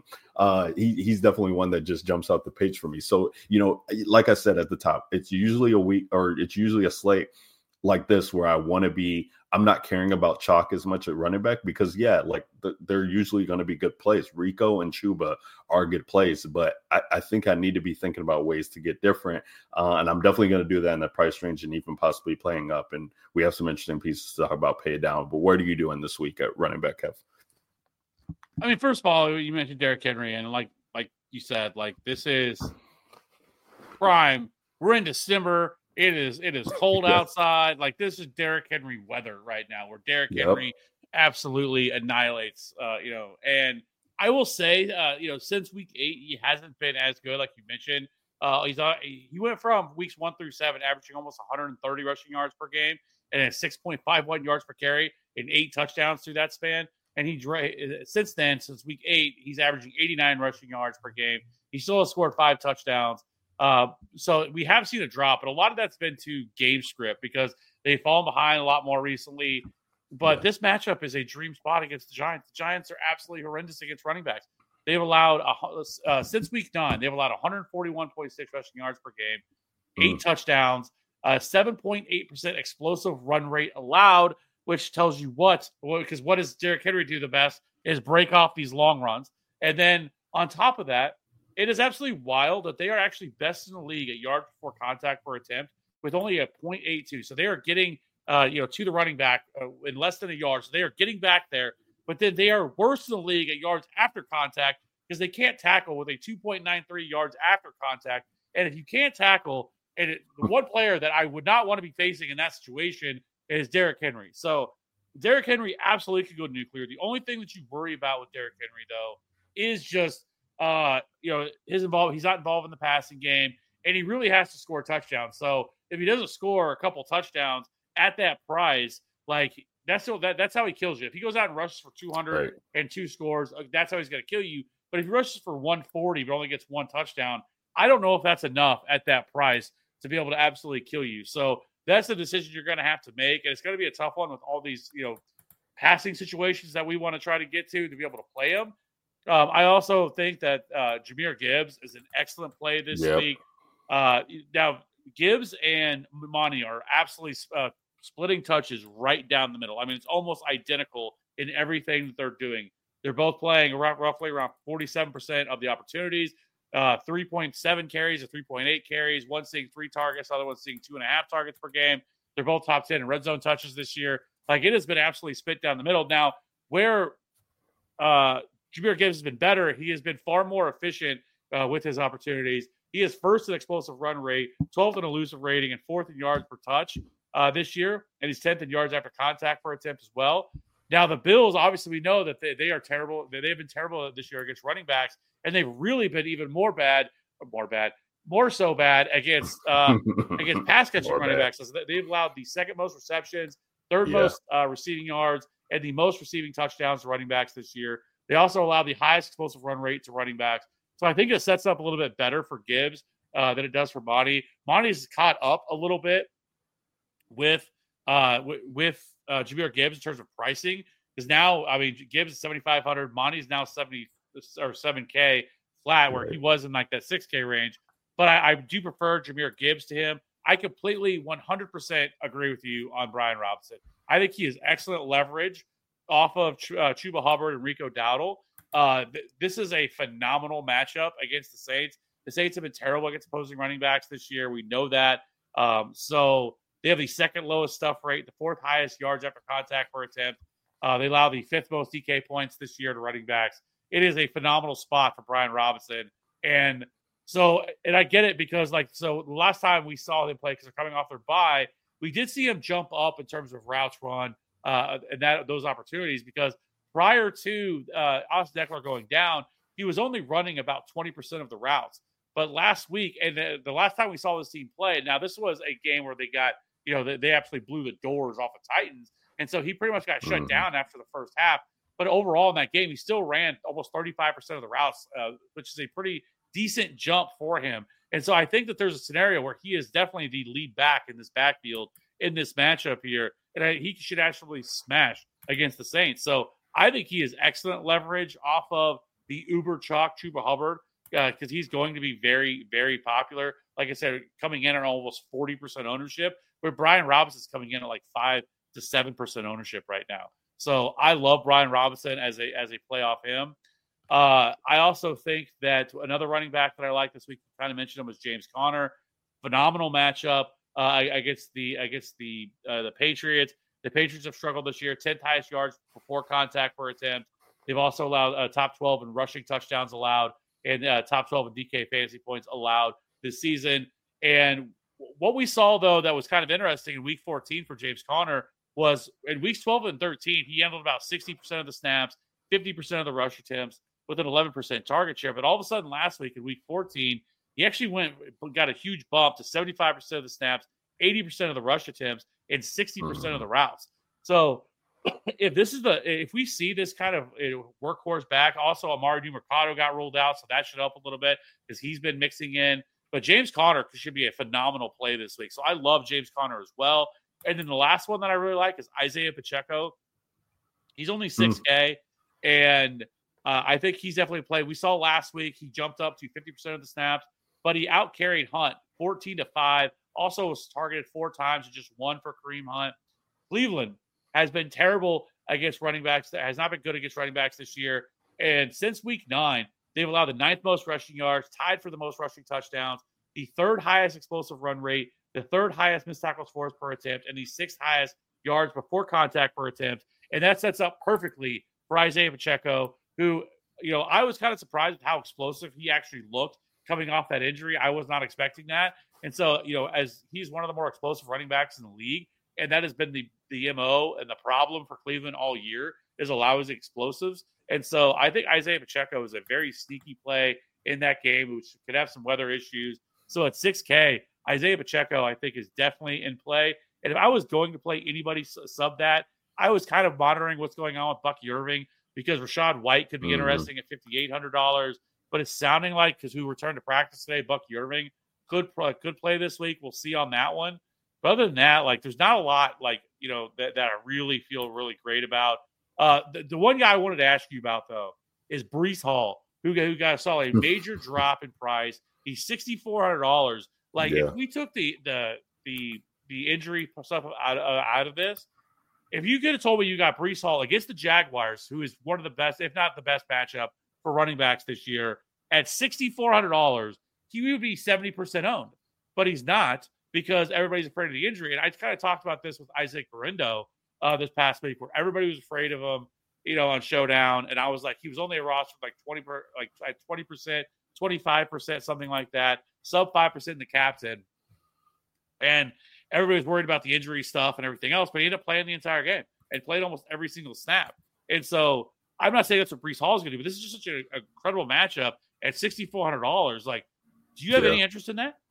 He's definitely one that just jumps out the page for me. So, like I said at the top, it's usually a week or it's usually a slate like this where I want to be. I'm not caring about chalk as much at running back because, yeah, like they're usually going to be good plays. Rico and Chuba are good plays, but I think I need to be thinking about ways to get different. And I'm definitely going to do that in the price range and even possibly playing up. And we have some interesting pieces to talk about pay it down. But what are you doing this week at running back, Kev? I mean, first of all, you mentioned Derrick Henry, and like you said, like this is prime. We're in December. It is cold outside. Like, this is Derrick Henry weather right now, where Derrick Henry absolutely annihilates. And I will say, since week 8, he hasn't been as good, like you mentioned. He went from weeks 1 through 7, averaging almost 130 rushing yards per game, and then 6.51 yards per carry, and 8 touchdowns through that span. And since week 8, he's averaging 89 rushing yards per game. He still has scored 5 touchdowns. So we have seen a drop, but a lot of that's been to game script because they've fallen behind a lot more recently. But this matchup is a dream spot against the Giants. The Giants are absolutely horrendous against running backs. They've allowed, since week 9, they've allowed 141.6 rushing yards per game, 8 touchdowns, 7.8% explosive run rate allowed, which tells you because what does Derrick Henry do the best is break off these long runs. And then on top of that, it is absolutely wild that they are actually best in the league at yards before contact per attempt with only a 0.82. So they are getting, to the running back in less than a yard. So they are getting back there, but then they are worse in the league at yards after contact because they can't tackle with a 2.93 yards after contact. And if you can't tackle, the one player that I would not want to be facing in that situation is Derrick Henry. So Derrick Henry absolutely could go nuclear. The only thing that you worry about with Derrick Henry, though, is just he's not involved in the passing game, and he really has to score touchdowns. So if he doesn't score a couple touchdowns at that price, like that's how he kills you. If he goes out and rushes for 200 and 2 scores, that's how he's going to kill you. But if he rushes for 140 but only gets 1 touchdown, I don't know if that's enough at that price to be able to absolutely kill you. So that's the decision you're going to have to make, and it's going to be a tough one with all these passing situations that we want to try to get to be able to play them. I also think that Jahmyr Gibbs is an excellent play this week. Now, Gibbs and Monty are absolutely splitting touches right down the middle. I mean, it's almost identical in everything that they're doing. They're both playing roughly around 47% of the opportunities, 3.7 carries or 3.8 carries. One seeing 3 targets, other one seeing 2.5 targets per game. They're both top 10 in red zone touches this year. Like, it has been absolutely spit down the middle. Now, where Jahmyr Gibbs has been better, he has been far more efficient with his opportunities. He is first in explosive run rate, 12th in elusive rating, and 4th in yards per touch this year, and he's 10th in yards after contact per attempt as well. Now, the Bills, obviously, we know that they are terrible. They've been terrible this year against running backs, and they've really been even more so bad against pass catching running backs. So they've allowed the second most receptions, third most receiving yards, and the most receiving touchdowns to running backs this year. They also allow the highest explosive run rate to running backs. So I think it sets up a little bit better for Gibbs than it does for Monty. Monty's caught up a little bit with Jahmyr Gibbs in terms of pricing, because now, I mean, Gibbs is 7,500, Monty's now 70 or 7K flat, where he was in like that 6K range. But I do prefer Jahmyr Gibbs to him. I completely 100% agree with you on Brian Robinson. I think he has excellent leverage off of Chuba Hubbard and Rico Dowdle. This is a phenomenal matchup against the Saints. The Saints have been terrible against opposing running backs this year. We know that. So they have the second lowest stuff rate, the fourth highest yards after contact per attempt. They allow the fifth most DK points this year to running backs. It is a phenomenal spot for Brian Robinson. And I get it because, the last time we saw them play, because they're coming off their bye, we did see him jump up in terms of routes run and those opportunities, because prior to Austin Eckler going down, he was only running about 20% of the routes. But last week, and the last time we saw this team play, now this was a game where they got, they absolutely blew the doors off of Titans. And so he pretty much got shut down after the first half. But overall in that game, he still ran almost 35% of the routes, which is a pretty decent jump for him. And so I think that there's a scenario where he is definitely the lead back in this backfield in this matchup here. And he should actually smash against the Saints. So I think he is excellent leverage off of the uber chalk Chuba Hubbard, because he's going to be very, very popular. Like I said, coming in at almost 40% ownership, where Brian Robinson's coming in at like 5 to 7% ownership right now. So I love Brian Robinson as a play off him. I also think that another running back that I like this week, kind of mentioned him, was James Conner. Phenomenal matchup against the Patriots. The Patriots have struggled this year, 10th highest yards before contact per attempt. They've also allowed top 12 in rushing touchdowns allowed, and top 12 in DK fantasy points allowed this season. And what we saw, though, that was kind of interesting in week 14 for James Conner was in weeks 12 and 13, he handled about 60% of the snaps, 50% of the rush attempts with an 11% target share. But all of a sudden last week in week 14, he actually got a huge bump to 75% of the snaps, 80% of the rush attempts, and 60% of the routes. So if we see this kind of workhorse back, also Amari DiMercado got ruled out, so that should help a little bit because he's been mixing in. But James Conner should be a phenomenal play this week. So I love James Conner as well. And then the last one that I really like is Isaiah Pacheco. He's only 6K, and I think he's definitely a play. We saw last week he jumped up to 50% of the snaps, but he out-carried Hunt 14-5. Also was targeted 4 times and just 1 for Kareem Hunt. Cleveland has been terrible against running backs. That has not been good against running backs this year. And since week 9, they've allowed the 9th most rushing yards, tied for the most rushing touchdowns, the 3rd highest explosive run rate, the 3rd highest missed tackles forced per attempt, and the 6th highest yards before contact per attempt. And that sets up perfectly for Isaiah Pacheco, who, I was kind of surprised with how explosive he actually looked coming off that injury. I was not expecting that. And so, as he's one of the more explosive running backs in the league, and that has been the MO and the problem for Cleveland all year, is allow his explosives. And so I think Isaiah Pacheco is a very sneaky play in that game, which could have some weather issues. So at 6K, Isaiah Pacheco, I think, is definitely in play. And if I was going to play anybody sub that, I was kind of monitoring what's going on with Bucky Irving, because Rachaad White could be interesting at $5,800. But it's sounding like, because we returned to practice today, Bucky Irving could play this week. We'll see on that one. But other than that, there's not a lot, that I really feel really great about. The one guy I wanted to ask you about, though, is Breece Hall, who saw a major drop in price. He's $6,400. If we took the injury stuff out of this, if you could have told me you got Breece Hall against the Jaguars, who is one of the best, if not the best matchup for running backs this year, at $6,400, he would be 70% owned. But he's not, because everybody's afraid of the injury. And I kind of talked about this with Isaac Guerrero this past week, where everybody was afraid of him, on Showdown. And I was like, he was only a roster at 20%, 25%, something like that, sub 5% in the captain. And everybody was worried about the injury stuff and everything else, but he ended up playing the entire game and played almost every single snap. And so I'm not saying that's what Breece Hall is going to do, but this is just such an incredible matchup at $6,400. Like, do you have any interest in that?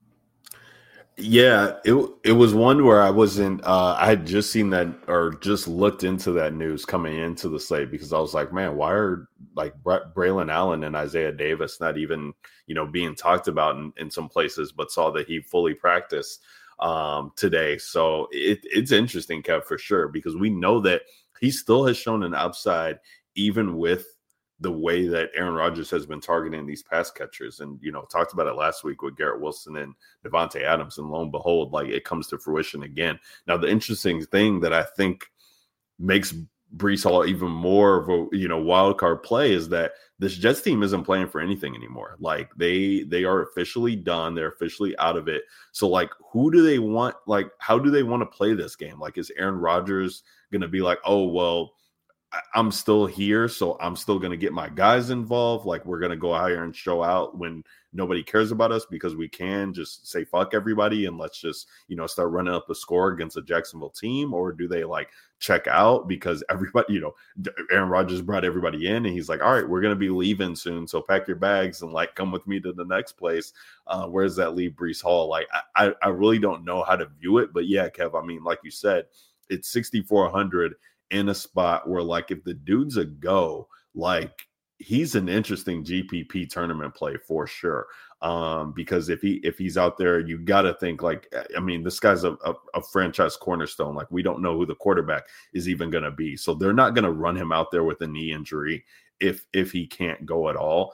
Yeah, it was one where I wasn't. I had just seen that or just looked into that news coming into the slate because I was like, man, why are like Braylon Allen and Isaiah Davis not even being talked about in some places? But saw that he fully practiced today, so it's interesting, Kev, for sure, because we know that he still has shown an upside even with the way that Aaron Rodgers has been targeting these pass catchers. And, talked about it last week with Garrett Wilson and Devontae Adams. And lo and behold, like it comes to fruition again. Now, the interesting thing that I think makes Breece Hall even more of a, wild card play is that this Jets team isn't playing for anything anymore. Like they are officially done. They're officially out of it. So like, who do they want? Like, how do they want to play this game? Like, is Aaron Rodgers going to be like, oh, well, I'm still here, so I'm still going to get my guys involved. Like, we're going to go out here and show out when nobody cares about us because we can just say fuck everybody and let's just, start running up a score against a Jacksonville team? Or do they like check out because everybody, Aaron Rodgers brought everybody in and he's like, all right, we're going to be leaving soon, so pack your bags and like come with me to the next place. Where does that leave Breece Hall? Like, I really don't know how to view it, but yeah, Kev, I mean, like you said, it's 6,400 in a spot where, like, if the dude's a go, like, he's an interesting GPP tournament play for sure. Because if he's out there, you got to think like, I mean, this guy's a franchise cornerstone. Like, we don't know who the quarterback is even going to be, so they're not going to run him out there with a knee injury if he can't go at all.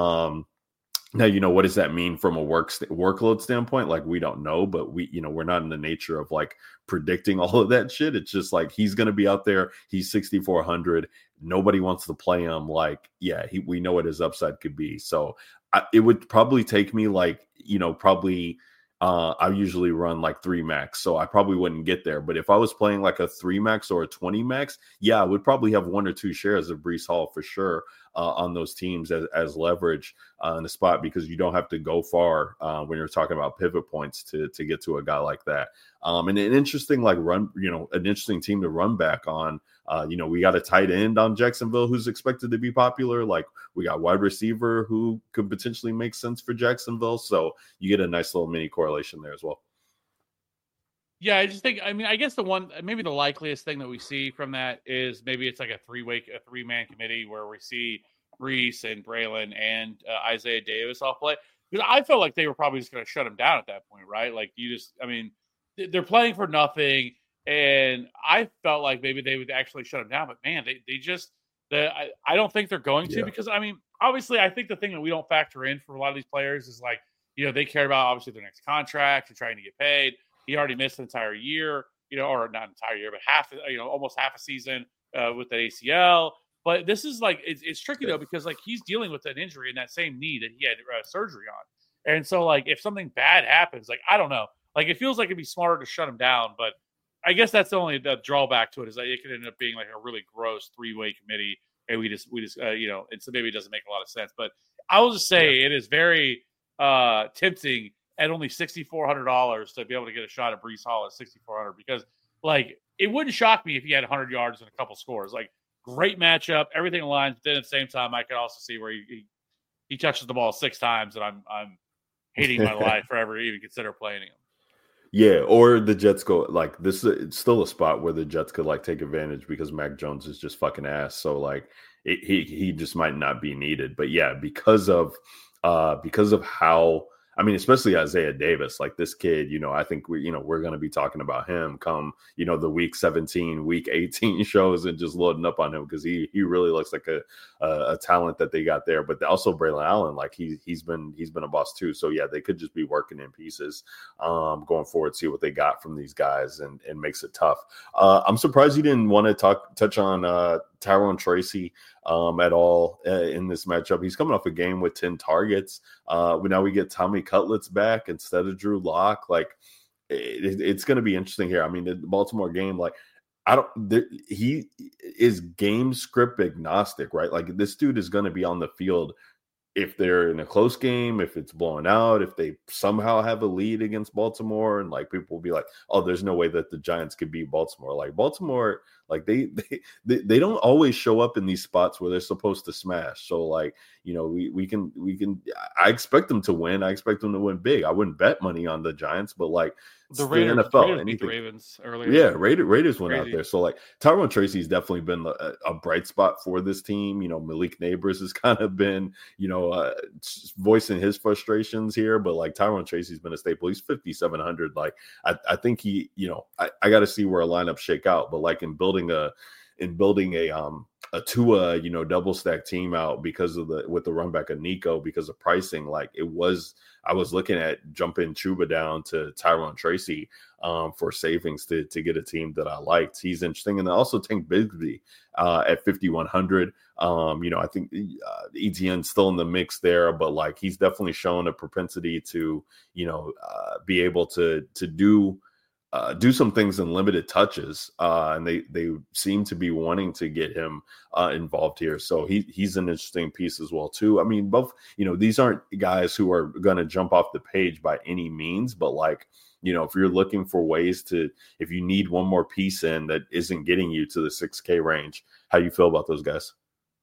Now, what does that mean from a workload standpoint? Like, we don't know, but we're not in the nature of like predicting all of that shit. It's just like, he's going to be out there. He's 6,400. Nobody wants to play him. Like, yeah, we know what his upside could be. So it would probably take me like, I usually run like 3 max, so I probably wouldn't get there. But if I was playing like a 3 max or a 20 max, yeah, I would probably have 1 or 2 shares of Breece Hall for sure on those teams as leverage in the spot, because you don't have to go far when you're talking about pivot points to get to a guy like that. And an interesting an interesting team to run back on. We got a tight end on Jacksonville who's expected to be popular. Like, we got wide receiver who could potentially make sense for Jacksonville. So you get a nice little mini correlation there as well. Yeah, I just think, I guess maybe the likeliest thing that we see from that is maybe it's like a 3-man committee where we see Breece and Braylon and Isaiah Davis all play. Because I felt like they were probably just going to shut him down at that point, right? Like, they're playing for nothing. And I felt like maybe they would actually shut him down, but man, I don't think they're going to, because obviously I think the thing that we don't factor in for a lot of these players is like, they care about obviously their next contract and trying to get paid. He already missed an entire year, or not an entire year, but almost half a season with the ACL. But this is like, it's tricky though, because like he's dealing with an injury in that same knee that he had surgery on. And so like, if something bad happens, like, I don't know, like it feels like it'd be smarter to shut him down, but I guess that's the drawback to it, is that it could end up being like a really gross 3-way committee, and we just and so maybe it doesn't make a lot of sense. But I will just say it is very tempting at only $6,400 to be able to get a shot at Breece Hall at $6,400, because like it wouldn't shock me if he had 100 yards and a couple scores. Like, great matchup, everything aligns. But then at the same time, I could also see where he touches the ball 6 times, and I'm hating my life for ever even consider playing him. Yeah, or the Jets go like this. It's still a spot where the Jets could like take advantage because Mac Jones is just fucking ass. So like he just might not be needed. But yeah, because of how, especially Isaiah Davis, like this kid, I think we're going to be talking about him come, the week 17, week 18 shows and just loading up on him, because he really looks like a talent that they got there. But also Braylon Allen, like he's been a boss too. So yeah, they could just be working in pieces going forward, see what they got from these guys, and makes it tough. I'm surprised you didn't want to touch on Tyrone Tracy at all in this matchup. He's coming off a game with 10 targets. Now we get Tommy Cutlets back instead of Drew Lock. Like, it's going to be interesting here. The Baltimore game, like, he is game script agnostic, right? Like, this dude is going to be on the field if they're in a close game, if it's blowing out, if they somehow have a lead against Baltimore, and like people will be like, oh, there's no way that the Giants could beat Baltimore. Like Baltimore, like they don't always show up in these spots where they're supposed to smash. So like, you know, we can I expect them to win. I expect them to win big. I wouldn't bet money on the Giants, but like the Raiders, NFL, beat the Ravens earlier. Yeah, Raiders went Crazy. out there. So like Tyrone Tracy's definitely been a bright spot for this team. You know, Malik Neighbors has kind of been, you know, voicing his frustrations here, but like Tyrone Tracy's been a staple. He's 5,700. Like I think he, you know, I got to see where a lineup shake out, but like in building a Tua, you know, double stack team out because of with the run back of Nico, because of pricing, like I was looking at jumping Chuba down to Tyrone Tracy for savings to get a team that I liked. He's interesting. And then also Tank Bigsby at 5,100. You know, I think ETN's still in the mix there, but like he's definitely shown a propensity to, you know, be able to do some things in limited touches, and they seem to be wanting to get him involved here. So he's an interesting piece as well too. I mean, both, you know, these aren't guys who are going to jump off the page by any means, but like, you know, if you're looking for ways if you need one more piece in that isn't getting you to the 6K range, how do you feel about those guys?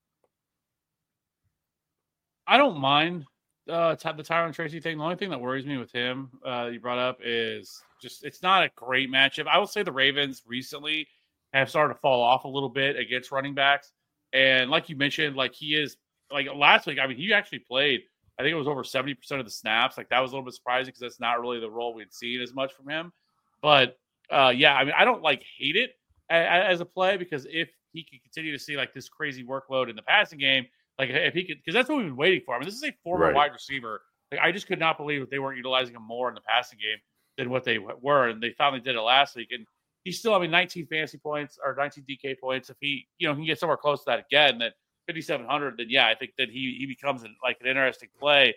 I don't mind the Tyrone Tracy thing. The only thing that worries me with him, you brought up, is just it's not a great matchup. I will say the Ravens recently have started to fall off a little bit against running backs, and like you mentioned, like he is like last week. I mean, he actually played. I think it was over 70% of the snaps. Like that was a little bit surprising because that's not really the role we'd seen as much from him. But yeah, I mean, I don't like hate it as a play, because if he can continue to see like this crazy workload in the passing game. Like if he could, because that's what we've been waiting for. I mean, this is a former wide receiver. Like I just could not believe that they weren't utilizing him more in the passing game than what they were, and they finally did it last week. And he's still, I mean, 19 fantasy points or 19 DK points. If he, you know, can get somewhere close to that again, that 5,700, then yeah, I think that he becomes an interesting play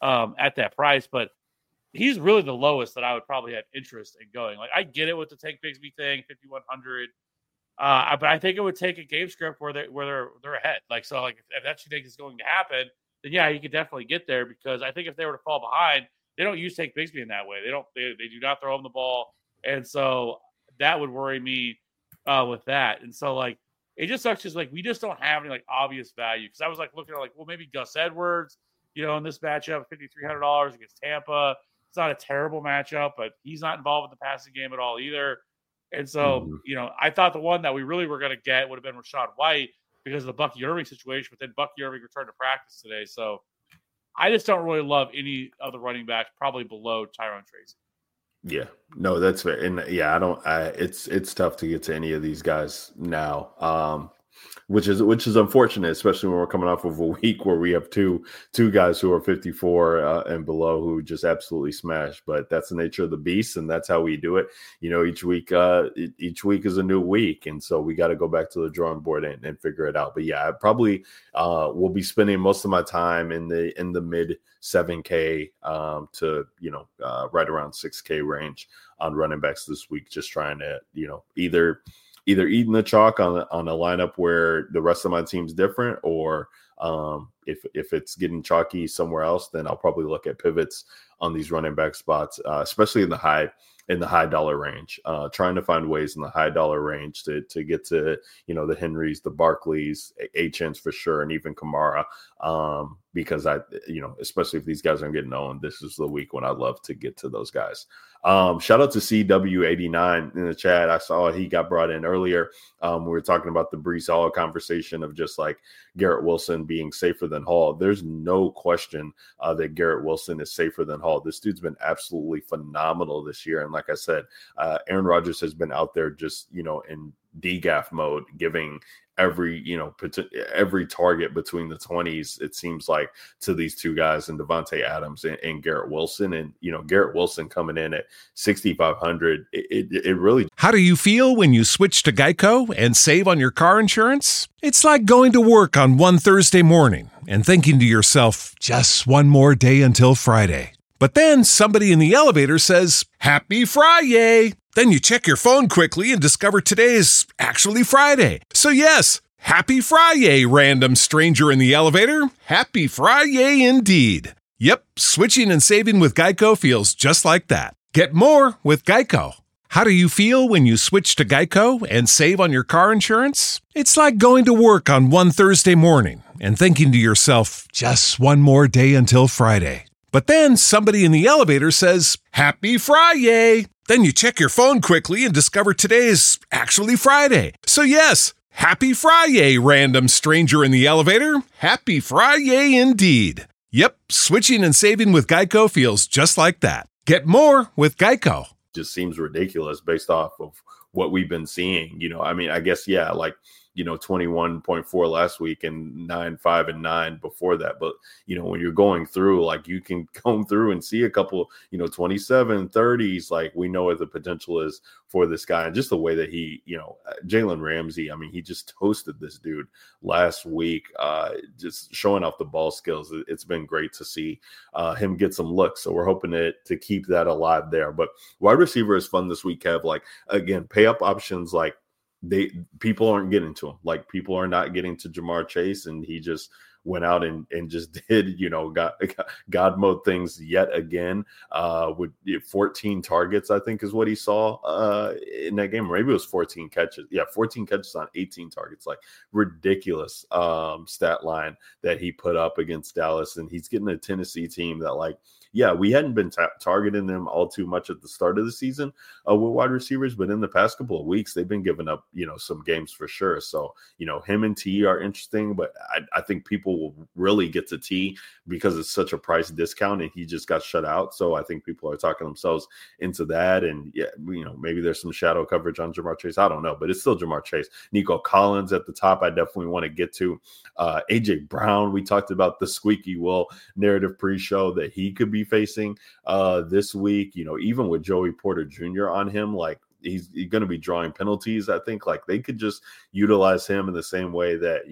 at that price. But he's really the lowest that I would probably have interest in going. Like I get it with the Tank Bigsby thing, 5,100. But I think it would take a game script where they're ahead. Like, so like if that's what you think is going to happen, then yeah, you could definitely get there, because I think if they were to fall behind, they don't use Tank Bigsby in that way. They do not throw him the ball. And so that would worry me with that. And so like, it just sucks because like, we just don't have any like obvious value. Cause I was like looking at like, well, maybe Gus Edwards, you know, in this matchup, $5,300 against Tampa. It's not a terrible matchup, but he's not involved with the passing game at all either. And so, you know, I thought the one that we really were going to get would have been Rachaad White because of the Bucky Irving situation, but then Bucky Irving returned to practice today. So I just don't really love any of the running backs, probably below Tyrone Tracy. Yeah, no, that's fair. And yeah, it's tough to get to any of these guys now. Which is unfortunate, especially when we're coming off of a week where we have two guys who are 54 and below who just absolutely smash. But that's the nature of the beast, and that's how we do it. You know, each week is a new week, and so we got to go back to the drawing board and figure it out. But yeah, I probably will be spending most of my time in the mid 7K to right around 6K range on running backs this week, just trying to either eating the chalk on a lineup where the rest of my team's different, or if it's getting chalky somewhere else, then I'll probably look at pivots on these running back spots, especially in the high dollar range, trying to find ways in the high dollar range to get to, the Henrys, the Barkleys, HNs for sure, and even Kamara, because especially if these guys aren't getting owned, this is the week when I'd love to get to those guys. Shout out to CW89 in the chat. I saw he got brought in earlier. We were talking about the Breece Hall conversation of just like Garrett Wilson being safer than Hall. There's no question that Garrett Wilson is safer than Hall. This dude's been absolutely phenomenal this year. And like I said, Aaron Rodgers has been out there just, in DGAF mode, giving every target between the 20s, it seems like, to these two guys, and Devontae Adams and Garrett Wilson. And Garrett Wilson coming in at 6,500, it really. How do you feel when you switch to Geico and save on your car insurance? It's like going to work on one Thursday morning and thinking to yourself, just one more day until Friday. But then somebody in the elevator says, "Happy Friday!" Then you check your phone quickly and discover today is actually Friday. So yes, Happy Friday, random stranger in the elevator. Happy Friday indeed. Yep, switching and saving with Geico feels just like that. Get more with Geico. How do you feel when you switch to Geico and save on your car insurance? It's like going to work on one Thursday morning and thinking to yourself, just one more day until Friday. But then somebody in the elevator says, Happy Friday. Then you check your phone quickly and discover today's actually Friday. So yes, Happy Friday, random stranger in the elevator. Happy Friday indeed. Yep, switching and saving with Geico feels just like that. Get more with Geico. Just seems ridiculous based off of what we've been seeing. I mean, I guess, yeah, like, 21.4 last week and 9, 5, and 9 before that. But, when you're going through, like, you can comb through and see a couple, 27, 30s, like, we know what the potential is for this guy. And just the way that he, Jalen Ramsey, I mean, he just toasted this dude last week, just showing off the ball skills. It's been great to see him get some looks. So we're hoping to keep that alive there. But wide receiver is fun this week, Kev. Like, again, pay up options, like, people aren't getting to him. Like, people are not getting to Jamar Chase, and he just went out and just did, God mode things yet again, with 14 targets, I think is what he saw in that game. Maybe it was 14 catches. Yeah, 14 catches on 18 targets. Like, ridiculous stat line that he put up against Dallas. And he's getting a Tennessee team that, like, yeah, we hadn't been targeting them all too much at the start of the season with wide receivers, but in the past couple of weeks, they've been giving up, some games for sure. So, him and T are interesting, but I think people will really get to T because it's such a price discount and he just got shut out. So I think people are talking themselves into that. And yeah, maybe there's some shadow coverage on Jamar Chase. I don't know, but it's still Jamar Chase. Nico Collins at the top, I definitely want to get to. AJ Brown, we talked about the squeaky wheel narrative pre-show that he could be facing this week, even with Joey Porter Jr. on him, like, he's going to be drawing penalties. I think, like, they could just utilize him in the same way that,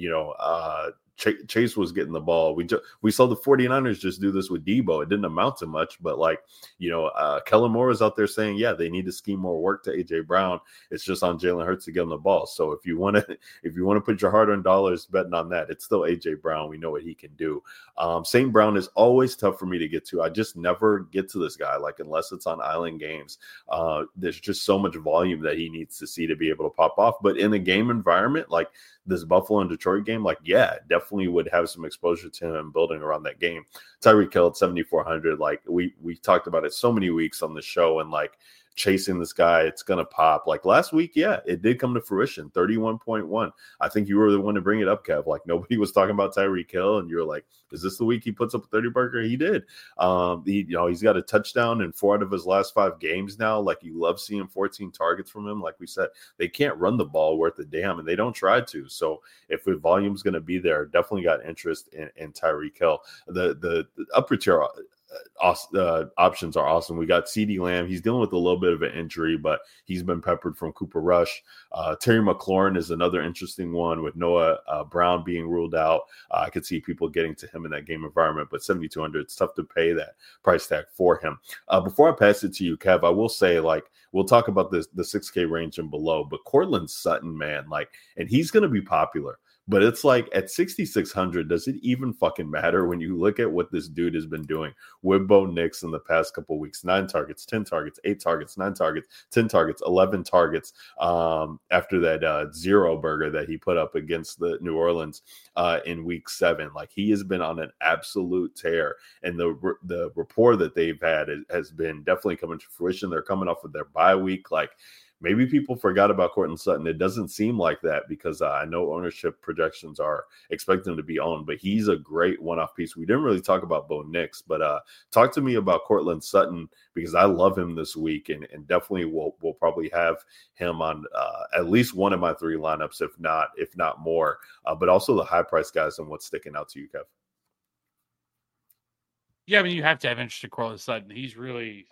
Chase was getting the ball. We saw the 49ers just do this with Debo. It didn't amount to much, but, like, Kellen Moore is out there saying, yeah, they need to scheme more work to AJ Brown. It's just on Jalen Hurts to get him the ball. So if you want to put your hard-earned dollars betting on that, it's still AJ Brown. We know what he can do. St. Brown is always tough for me to get to. I just never get to this guy, like, unless it's on island games. There's just so much volume that he needs to see to be able to pop off. But in a game environment, like this Buffalo and Detroit game, like, yeah, definitely would have some exposure to him building around that game. Tyreek Hill at 7,400. Like, we talked about it so many weeks on the show, and, like, chasing this guy, it's going to pop. Like, last week, yeah, it did come to fruition, 31.1. I think you were the one to bring it up, Kev. Like, nobody was talking about Tyreek Hill, and you were like, is this the week he puts up a 30-burger? He did. He's got a touchdown in 4 out of his last 5 games now. Like, you love seeing 14 targets from him. Like we said, they can't run the ball worth a damn, and they don't try to. So if the volume's going to be there, definitely got interest in Tyreek Hill. The upper tier options are awesome. We got CeeDee Lamb. He's dealing with a little bit of an injury, but he's been peppered from Cooper Rush. Terry McLaurin is another interesting one with Noah Brown being ruled out. I could see people getting to him in that game environment, but 7,200, it's tough to pay that price tag for him. Before I pass it to you, Kev, I will say, like, we'll talk about the 6K range and below, but Cortland Sutton, man, like, and he's going to be popular. But it's like at 6,600, does it even fucking matter when you look at what this dude has been doing with Bo Nix in the past couple of weeks? 9 targets, 10 targets, 8 targets, 9 targets, 10 targets, 11 targets after that 0 burger that he put up against the New Orleans in week 7. Like, he has been on an absolute tear, and the rapport that they've had has been definitely coming to fruition. They're coming off of their bye week. Like, maybe people forgot about Cortland Sutton. It doesn't seem like that because I know ownership projections are expecting him to be owned, but he's a great one-off piece. We didn't really talk about Bo Nix, but talk to me about Cortland Sutton because I love him this week, and definitely we'll probably have him on at least one of my 3 lineups, if not more, but also the high-priced guys and what's sticking out to you, Kev. Yeah, I mean, you have to have interest in Cortland Sutton. He's really,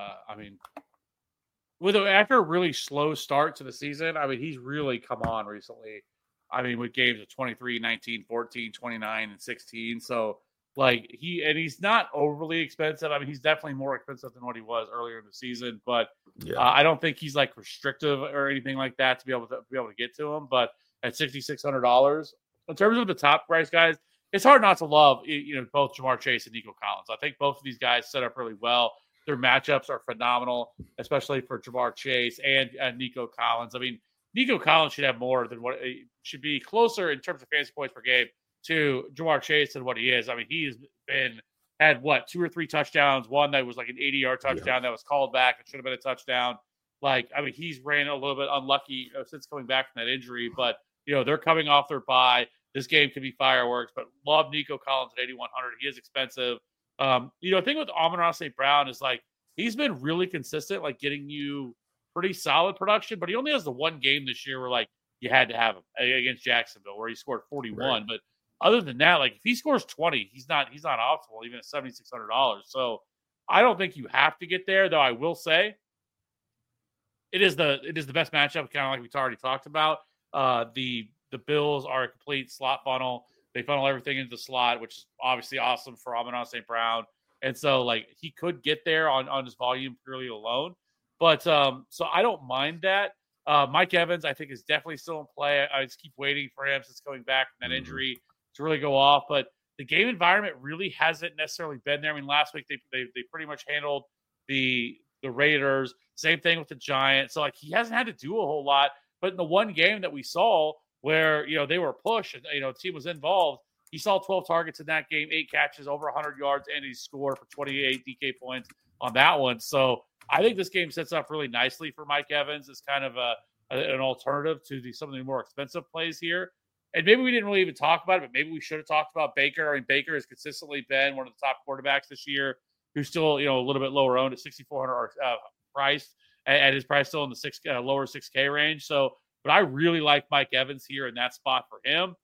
after a really slow start to the season, I mean, he's really come on recently. I mean, with games of 23, 19, 14, 29, and 16. So, like, he's not overly expensive. I mean, he's definitely more expensive than what he was earlier in the season, but I don't think he's like restrictive or anything like that to be able to get to him. But at $6,600. In terms of the top price guys, it's hard not to love both Jamar Chase and Nico Collins. I think both of these guys set up really well. Their matchups are phenomenal, especially for Jamar Chase and Nico Collins. I mean, Nico Collins should have more than what should be closer in terms of fantasy points per game to Jamar Chase than what he is. I mean, he's had 2 or 3 touchdowns. One that was like an 80-yard touchdown that was called back. It should have been a touchdown. He's ran a little bit unlucky since coming back from that injury, but they're coming off their bye. This game could be fireworks, but love Nico Collins at 8,100. He is expensive. The thing with Amon-Ra St. Brown is he's been really consistent, getting you pretty solid production, but he only has the one game this year where you had to have him against Jacksonville where he scored 41. Right. But other than that, if he scores 20, he's not optimal even at $7,600. So I don't think you have to get there, though. I will say it is the best matchup, kind of like we already talked about. The Bills are a complete slot funnel. They funnel everything into the slot, which is obviously awesome for Amon-Ra St. Brown. And so, he could get there on his volume purely alone. But so I don't mind that. Mike Evans, I think, is definitely still in play. I just keep waiting for him since coming back from that injury to really go off. But the game environment really hasn't necessarily been there. I mean, last week they pretty much handled the Raiders. Same thing with the Giants. So, he hasn't had to do a whole lot. But in the one game that we saw where, they were pushed and, the team was involved, he saw 12 targets in that game, 8 catches, over 100 yards, and he scored for 28 DK points on that one. So I think this game sets up really nicely for Mike Evans as kind of an alternative to some of the more expensive plays here. And maybe we didn't really even talk about it, but maybe we should have talked about Baker. I mean, Baker has consistently been one of the top quarterbacks this year, who's still, a little bit lower owned at $6,400 priced, and his price still in the lower 6K range. So, but I really like Mike Evans here in that spot for him.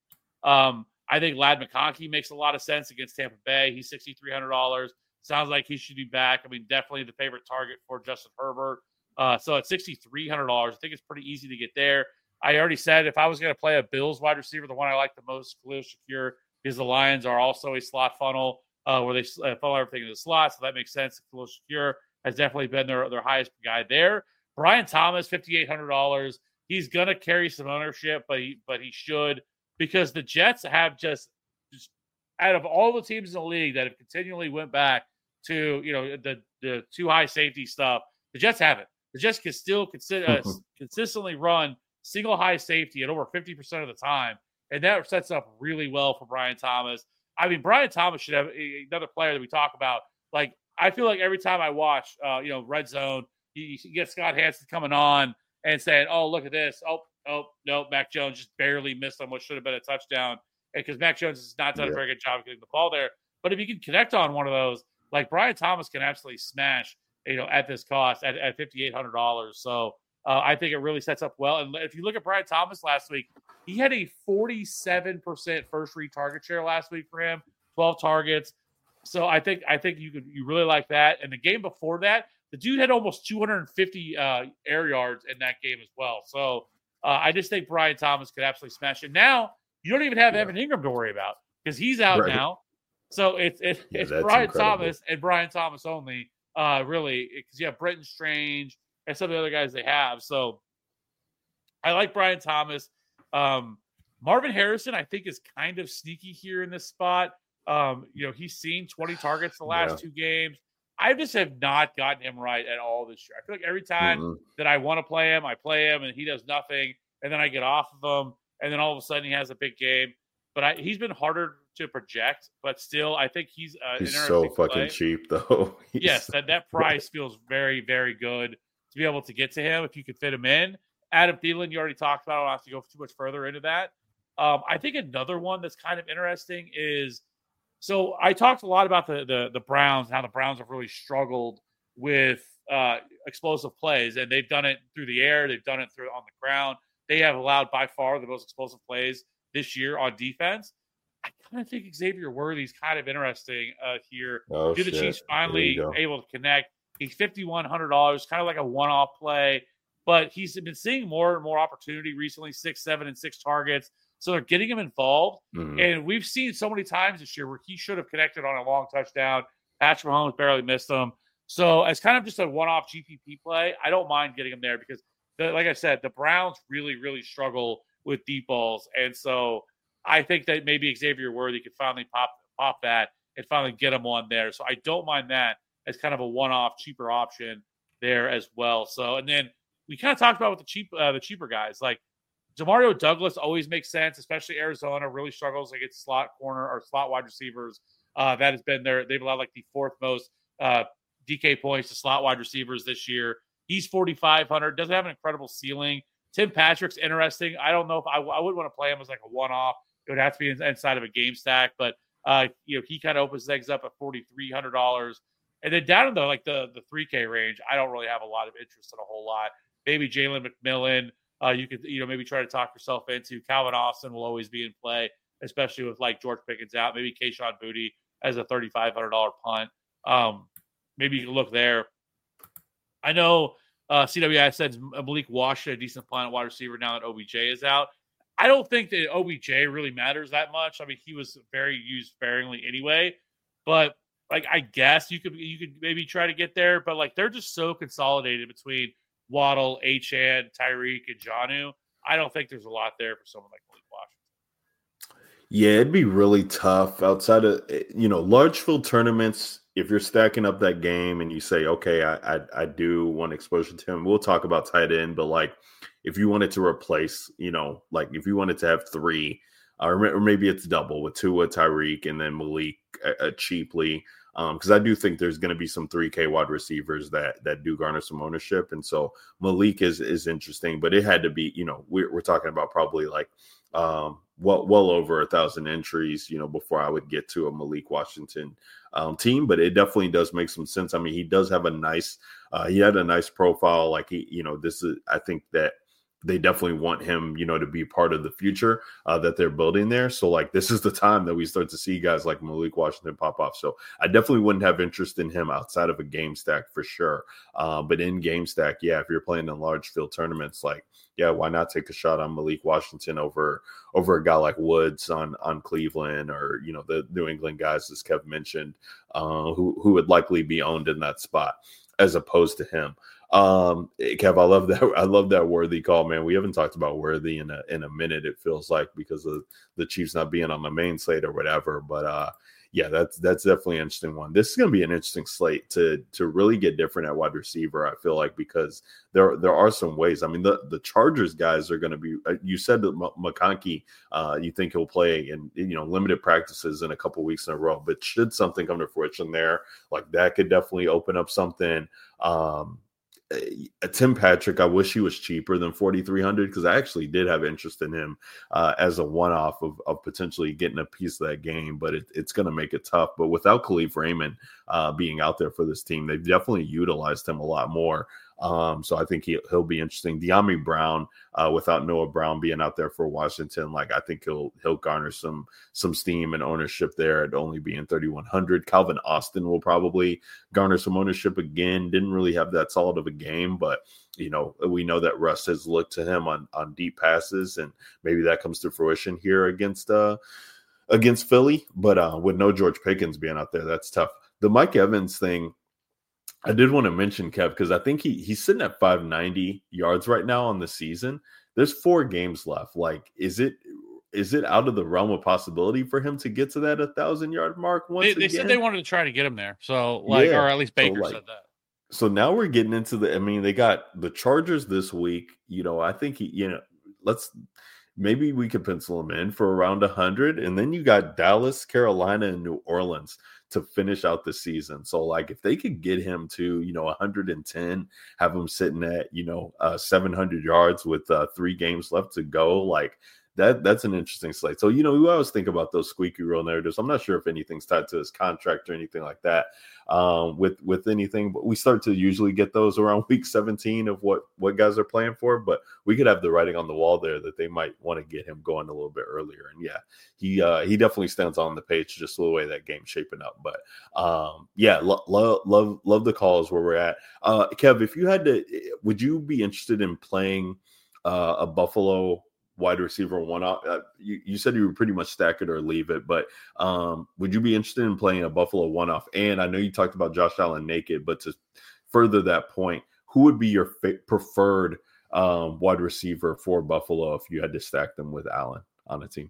I think Ladd McConkey makes a lot of sense against Tampa Bay. He's $6,300. Sounds like he should be back. I mean, definitely the favorite target for Justin Herbert. So at $6,300, I think it's pretty easy to get there. I already said if I was going to play a Bills wide receiver, the one I like the most, Khalil Shakir, because the Lions are also a slot funnel where they funnel everything into the slot. So that makes sense. Khalil Shakir has definitely been their highest guy there. Brian Thomas, $5,800. He's going to carry some ownership, but he should, because the Jets have just out of all the teams in the league that have continually went back to the too high safety stuff, the Jets haven't. The Jets can still consistently run single high safety at over 50% of the time, and that sets up really well for Brian Thomas. I mean, Brian Thomas should have another player that we talk about. I feel like every time I watch, Red Zone, you get Scott Hansen coming on and saying, "Oh, look at this! Oh, no, Mac Jones just barely missed on what should have been a touchdown." Because Mac Jones has not done a very good job of getting the ball there. But if you can connect on one of those, Brian Thomas can absolutely smash, at this cost at $5,800. So I think it really sets up well. And if you look at Brian Thomas last week, he had a 47% first read target share last week for him, 12 targets. So I think you really like that. And the game before that, the dude had almost 250 air yards in that game as well. So I just think Brian Thomas could absolutely smash it. Now you don't even have Evan Ingram to worry about because he's out now. So it's Brian incredible. Thomas and Brian Thomas only, really, because you have Brenton Strange and some of the other guys they have. So I like Brian Thomas. Marvin Harrison, I think, is kind of sneaky here in this spot. He's seen 20 targets the last 2 games. I just have not gotten him right at all this year. I feel like every time that I want to play him, I play him, and he does nothing, and then I get off of him, and then all of a sudden he has a big game. But he's been harder to project, but still, I think he's so fucking cheap, though. Yes, that price feels very, very good to be able to get to him if you could fit him in. Adam Thielen, you already talked about. I don't have to go too much further into that. I think another one that's kind of interesting is, so I talked a lot about the Browns and how the Browns have really struggled with explosive plays, and they've done it through the air. They've done it on the ground. They have allowed by far the most explosive plays this year on defense. I kind of think Xavier Worthy's kind of interesting here. The Chiefs finally able to connect. He's $5,100, kind of like a one-off play, but he's been seeing more and more opportunity recently, 6, 7, and 6 targets. So they're getting him involved. And we've seen so many times this year where he should have connected on a long touchdown. Patrick Mahomes barely missed him. So as kind of just a one-off GPP play, I don't mind getting him there because, like I said, the Browns really, really struggle with deep balls. And so I think that maybe Xavier Worthy could finally pop that and finally get him on there. So I don't mind that as kind of a one-off cheaper option there as well. So, and then we kind of talked about with the cheaper guys, like Demario Douglas always makes sense, especially Arizona really struggles against slot corner or slot wide receivers. That has been they've allowed like the fourth most DK points to slot wide receivers this year. He's 4,500, doesn't have an incredible ceiling. Tim Patrick's interesting. I don't know if I wouldn't want to play him as like a one-off. It would have to be inside of a game stack, but he kind of opens things up at $4,300. And then down in the 3K range, I don't really have a lot of interest in a whole lot. Maybe Jalen McMillan, you could maybe try to talk yourself into. Calvin Austin will always be in play, especially with like George Pickens out. Maybe Kayshon Boutte as a $3,500 punt. Maybe you can look there. I know CWI said Malik Washington, a decent punt at wide receiver now that OBJ is out. I don't think that OBJ really matters that much. I mean, he was very used sparingly anyway, but like I guess you could maybe try to get there, but like they're just so consolidated between Waddle, Achane, Tyreek, and Jonnu. I don't think there's a lot there for someone like Malik Washington. Yeah, it'd be really tough outside of large field tournaments. If you're stacking up that game and you say, okay, I do want exposure to him, we'll talk about tight end, but like if you wanted to replace, like if you wanted to have three, or maybe it's double with Tua, Tyreek, and then Malik cheaply, because I do think there's going to be some 3K wide receivers that do garner some ownership, and so Malik is interesting, but it had to be, we're talking about probably like well over 1,000 entries, before I would get to a Malik Washington team, but it definitely does make some sense. I mean, he does have he had a nice profile. Like I think that they definitely want him, to be part of the future that they're building there. So like, this is the time that we start to see guys like Malik Washington pop off. So I definitely wouldn't have interest in him outside of a game stack for sure. But in game stack, yeah, if you're playing in large field tournaments, like, yeah, why not take a shot on Malik Washington over a guy like Woods on Cleveland, or, the New England guys, as Kev mentioned, who would likely be owned in that spot as opposed to him. Kev, I love that. I love that Worthy call, man. We haven't talked about Worthy in a minute, it feels like, because of the Chiefs not being on the main slate or whatever. But yeah, that's definitely an interesting one. This is going to be an interesting slate to really get different at wide receiver, I feel like, because there are some ways. I mean, the Chargers guys are going to be. You said that McConkey, you think he'll play in limited practices in a couple weeks in a row, but should something come to fruition there, like that could definitely open up something. Tim Patrick, I wish he was cheaper than 4,300, because I actually did have interest in him as a one-off of potentially getting a piece of that game, but it's going to make it tough. But without Khalif Raymond being out there for this team, they've definitely utilized him a lot more. So I think he'll be interesting. De'Ami Brown, without Noah Brown being out there for Washington, like I think he'll garner some steam and ownership there at only being 3,100. Calvin Austin will probably garner some ownership again. Didn't really have that solid of a game, but we know that Russ has looked to him on deep passes, and maybe that comes to fruition here against Philly. But with no George Pickens being out there, that's tough. The Mike Evans thing, I did want to mention, Kev, because I think he's sitting at 590 yards right now on the season. There's 4 games left. Like, is it out of the realm of possibility for him to get to that 1,000-yard mark once They said they wanted to try to get him there. So, or at least Baker said that. So now we're getting into they got the Chargers this week. I think maybe we could pencil him in for around 100. And then you got Dallas, Carolina, and New Orleans to finish out the season. So like if they could get him to, 110, have him sitting at, 700 yards with 3 games left to go, like that's an interesting slate. So, we always think about those squeaky wheel narratives. I'm not sure if anything's tied to his contract or anything like that with anything, but we start to usually get those around week 17 of what guys are playing for, but we could have the writing on the wall there that they might want to get him going a little bit earlier. And yeah, he definitely stands on the page, just the way that game's shaping up. But yeah, love the calls where we're at. Kev, if you had to, would you be interested in playing a Buffalo wide receiver one-off? You said you would pretty much stack it or leave it, but would you be interested in playing a Buffalo one-off? And I know you talked about Josh Allen naked, but to further that point, who would be your preferred wide receiver for Buffalo if you had to stack them with Allen on a team?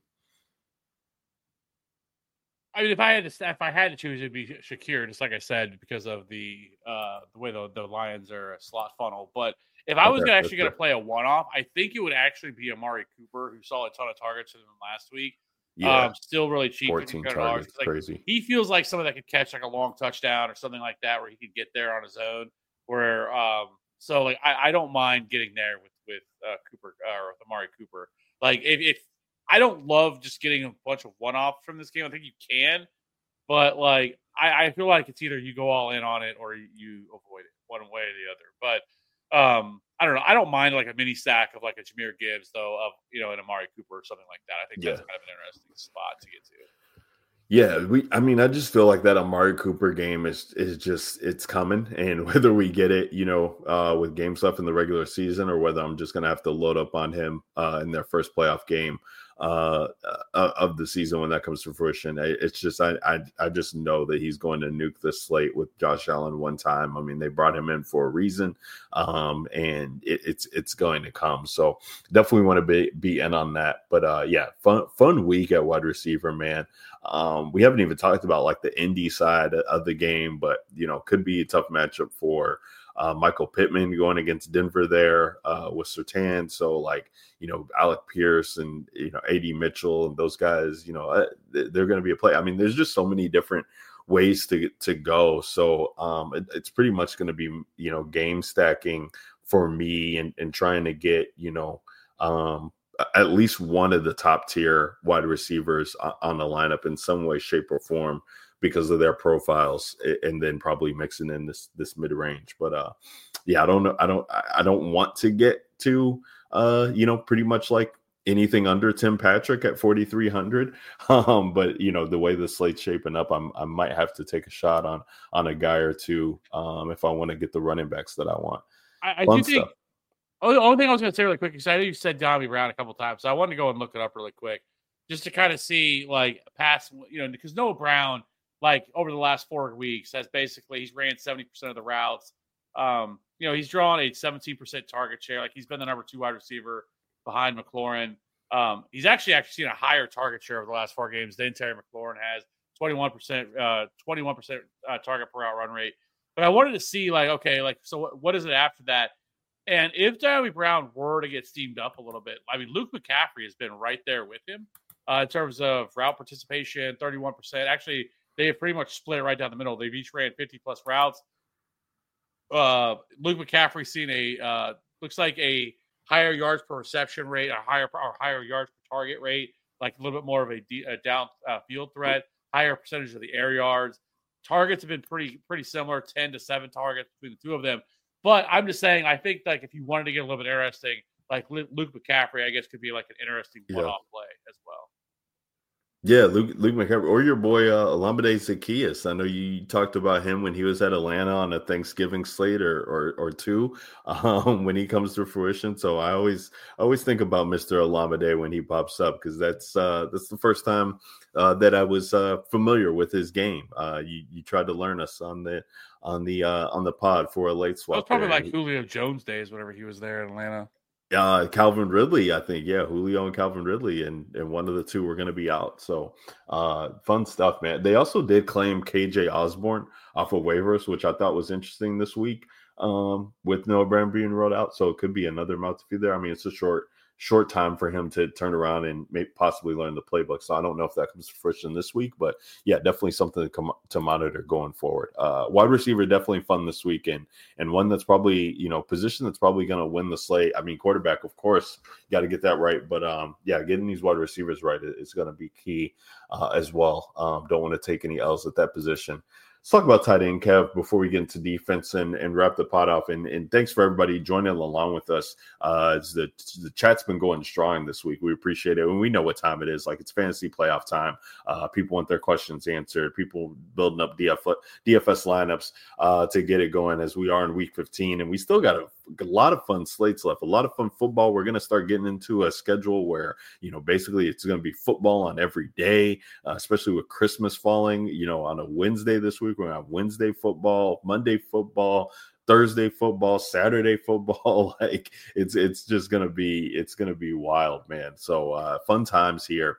I mean, if I had to choose, it'd be Shakir, just like I said, because of the way the Lions are a slot funnel. But if I was Okay, actually that's going to play a one-off, I think it would actually be Amari Cooper, who saw a ton of targets in him last week. Yeah, Still really cheap, 14 $1,500. targets, Like, crazy. he feels like someone that could catch like a long touchdown or something like that, where he could get there on his own. Where so like I don't mind getting there with Cooper or with Amari Cooper. Like if I don't love just getting a bunch of one-offs from this game. I think you can, but like I feel like it's either you go all in on it or you avoid it one way or the other. But I don't know. I don't mind like a mini stack of like a Jahmyr Gibbs though, of an Amari Cooper or something like that. I think that's kind of an interesting spot to get to. Yeah, I just feel like that Amari Cooper game is just, it's coming, and whether we get it, with games left in the regular season, or whether I'm just gonna have to load up on him in their first playoff game of the season when that comes to fruition. It's just I just know that he's going to nuke the slate with Josh Allen one time. I mean, they brought him in for a reason, and it's going to come. So definitely want to be in on that. But yeah, fun week at wide receiver, man. We haven't even talked about like the Indy side of the game, but could be a tough matchup for Michael Pittman going against Denver there with Surtain. So like, Alec Pierce and, AD Mitchell and those guys, they're going to be a play. I mean, there's just so many different ways to go. So it's pretty much going to be, game stacking for me and trying to get, at least one of the top tier wide receivers on the lineup in some way, shape, or form because of their profiles, and then probably mixing in this mid range. But yeah, I don't know. I don't want to get to pretty much like anything under Tim Patrick at 4,300. But the way the slate's shaping up, I might have to take a shot on a guy or two if I want to get the running backs that I want. I do think. Oh, the only thing I was going to say really quick, because I know you said Donnie Brown a couple times, so I wanted to go and look it up really quick, just to kind of see like past, because Noah Brown, like over the last 4 weeks, he's ran 70% of the routes. He's drawn a 17% target share. Like, he's been the number 2 wide receiver behind McLaurin. He's actually seen a higher target share over the last 4 games than Terry McLaurin has. 21% target per out run rate. But I wanted to see like, okay, like, so what is it after that? And if Donnie Brown were to get steamed up a little bit, I mean, Luke McCaffrey has been right there with him in terms of route participation, 31%. Actually, they have pretty much split it right down the middle. They've each ran 50-plus routes. Luke McCaffrey seen looks like a higher yards per reception rate, a higher yards per target rate, like a little bit more of a down field threat, higher percentage of the air yards. Targets have been pretty similar, 10 to 7 targets between the two of them. But I'm just saying, I think like if you wanted to get a little bit interesting, like Luke McCaffrey, I guess could be like an interesting one-off play as well. Yeah, Luke McCaffrey, or your boy Olamide Zaccheaus. I know you talked about him when he was at Atlanta on a Thanksgiving slate or two when he comes to fruition. So I always think about Mr. Olamide when he pops up, because that's the first time that I was familiar with his game. You tried to learn us on the pod for a late swap. It was probably like Julio Jones days whenever he was there in Atlanta. Calvin Ridley, I think. Yeah, Julio and Calvin Ridley, and one of the two were going to be out. So fun stuff, man. They also did claim KJ Osborne off of waivers, which I thought was interesting this week with Noah Brown being rolled out. So it could be another mouth to feed there. I mean, it's a short time for him to turn around and possibly learn the playbook. So I don't know if that comes to fruition this week, but yeah, definitely something to monitor going forward. Wide receiver, definitely fun this week, and one that's probably, position that's probably going to win the slate. I mean, quarterback, of course, you got to get that right. But yeah, getting these wide receivers right is going to be key as well. Don't want to take any L's at that position. Let's talk about tight end, Kev, before we get into defense and wrap the pod off. And thanks for everybody joining along with us. The chat's been going strong this week. We appreciate it. And we know what time it is. Like, it's fantasy playoff time. People want their questions answered. People building up DFS lineups to get it going as we are in week 15. And we still got a lot of fun slates left, a lot of fun football. We're going to start getting into a schedule where, basically it's going to be football on every day, especially with Christmas falling, on a Wednesday this week. We're going to have Wednesday football, Monday football, Thursday football, Saturday football. Like it's just gonna be wild, man. So fun times here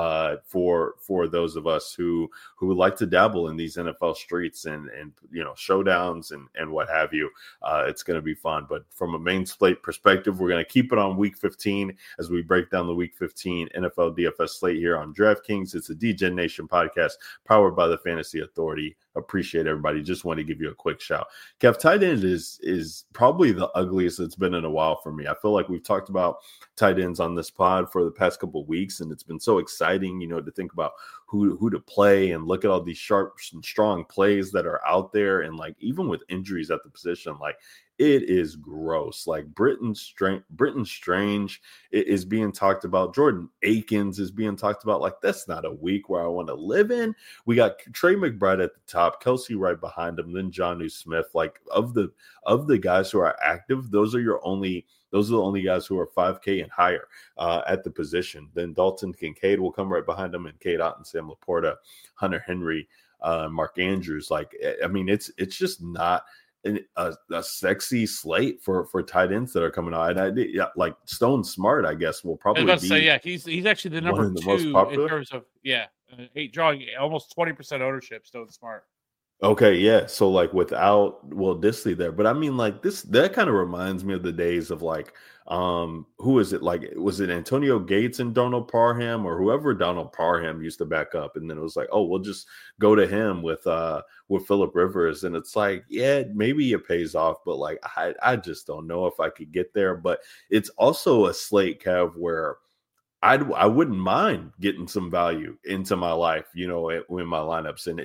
for those of us who would like to dabble in these NFL streets and showdowns and what have you. It's gonna be fun. But from a main slate perspective, we're gonna keep it on Week 15 as we break down the Week 15 NFL DFS slate here on DraftKings. It's a DJ Nation podcast powered by the Fantasy Authority. Appreciate everybody. Just want to give you a quick shout. Kev, tight end is probably the ugliest it's been in a while for me. I feel like we've talked about tight ends on this pod for the past couple of weeks, and it's been so exciting, to think about who to play and look at all these sharp and strong plays that are out there. And like, even with injuries at the position, like, it is gross. Like Britton Strange is being talked about. Jordan Akins is being talked about. Like, that's not a week where I want to live in. We got Trey McBride at the top, Kelsey right behind him, then Jonnu Smith. Like, of the guys who are active, those are the only guys who are 5K and higher at the position. Then Dalton Kincaid will come right behind him, and Cade Otton, Sam Laporta, Hunter Henry, Mark Andrews. Like, I mean, it's just not a sexy slate for tight ends that are coming out. And like Stone Smart, I guess, will probably be. He's actually the number two most popular in terms of drawing almost 20% ownership. Stone Smart. Okay, yeah. So like without Will Dissly there, but I mean, like that kind of reminds me of the days of like, who is it? Like, was it Antonio Gates and Donald Parham, or whoever Donald Parham used to back up? And then it was like, oh, we'll just go to him with Phillip Rivers, and it's like, yeah, maybe it pays off, but like I just don't know if I could get there. But it's also a slate, Kev, where I wouldn't mind getting some value into my life, in my lineups. And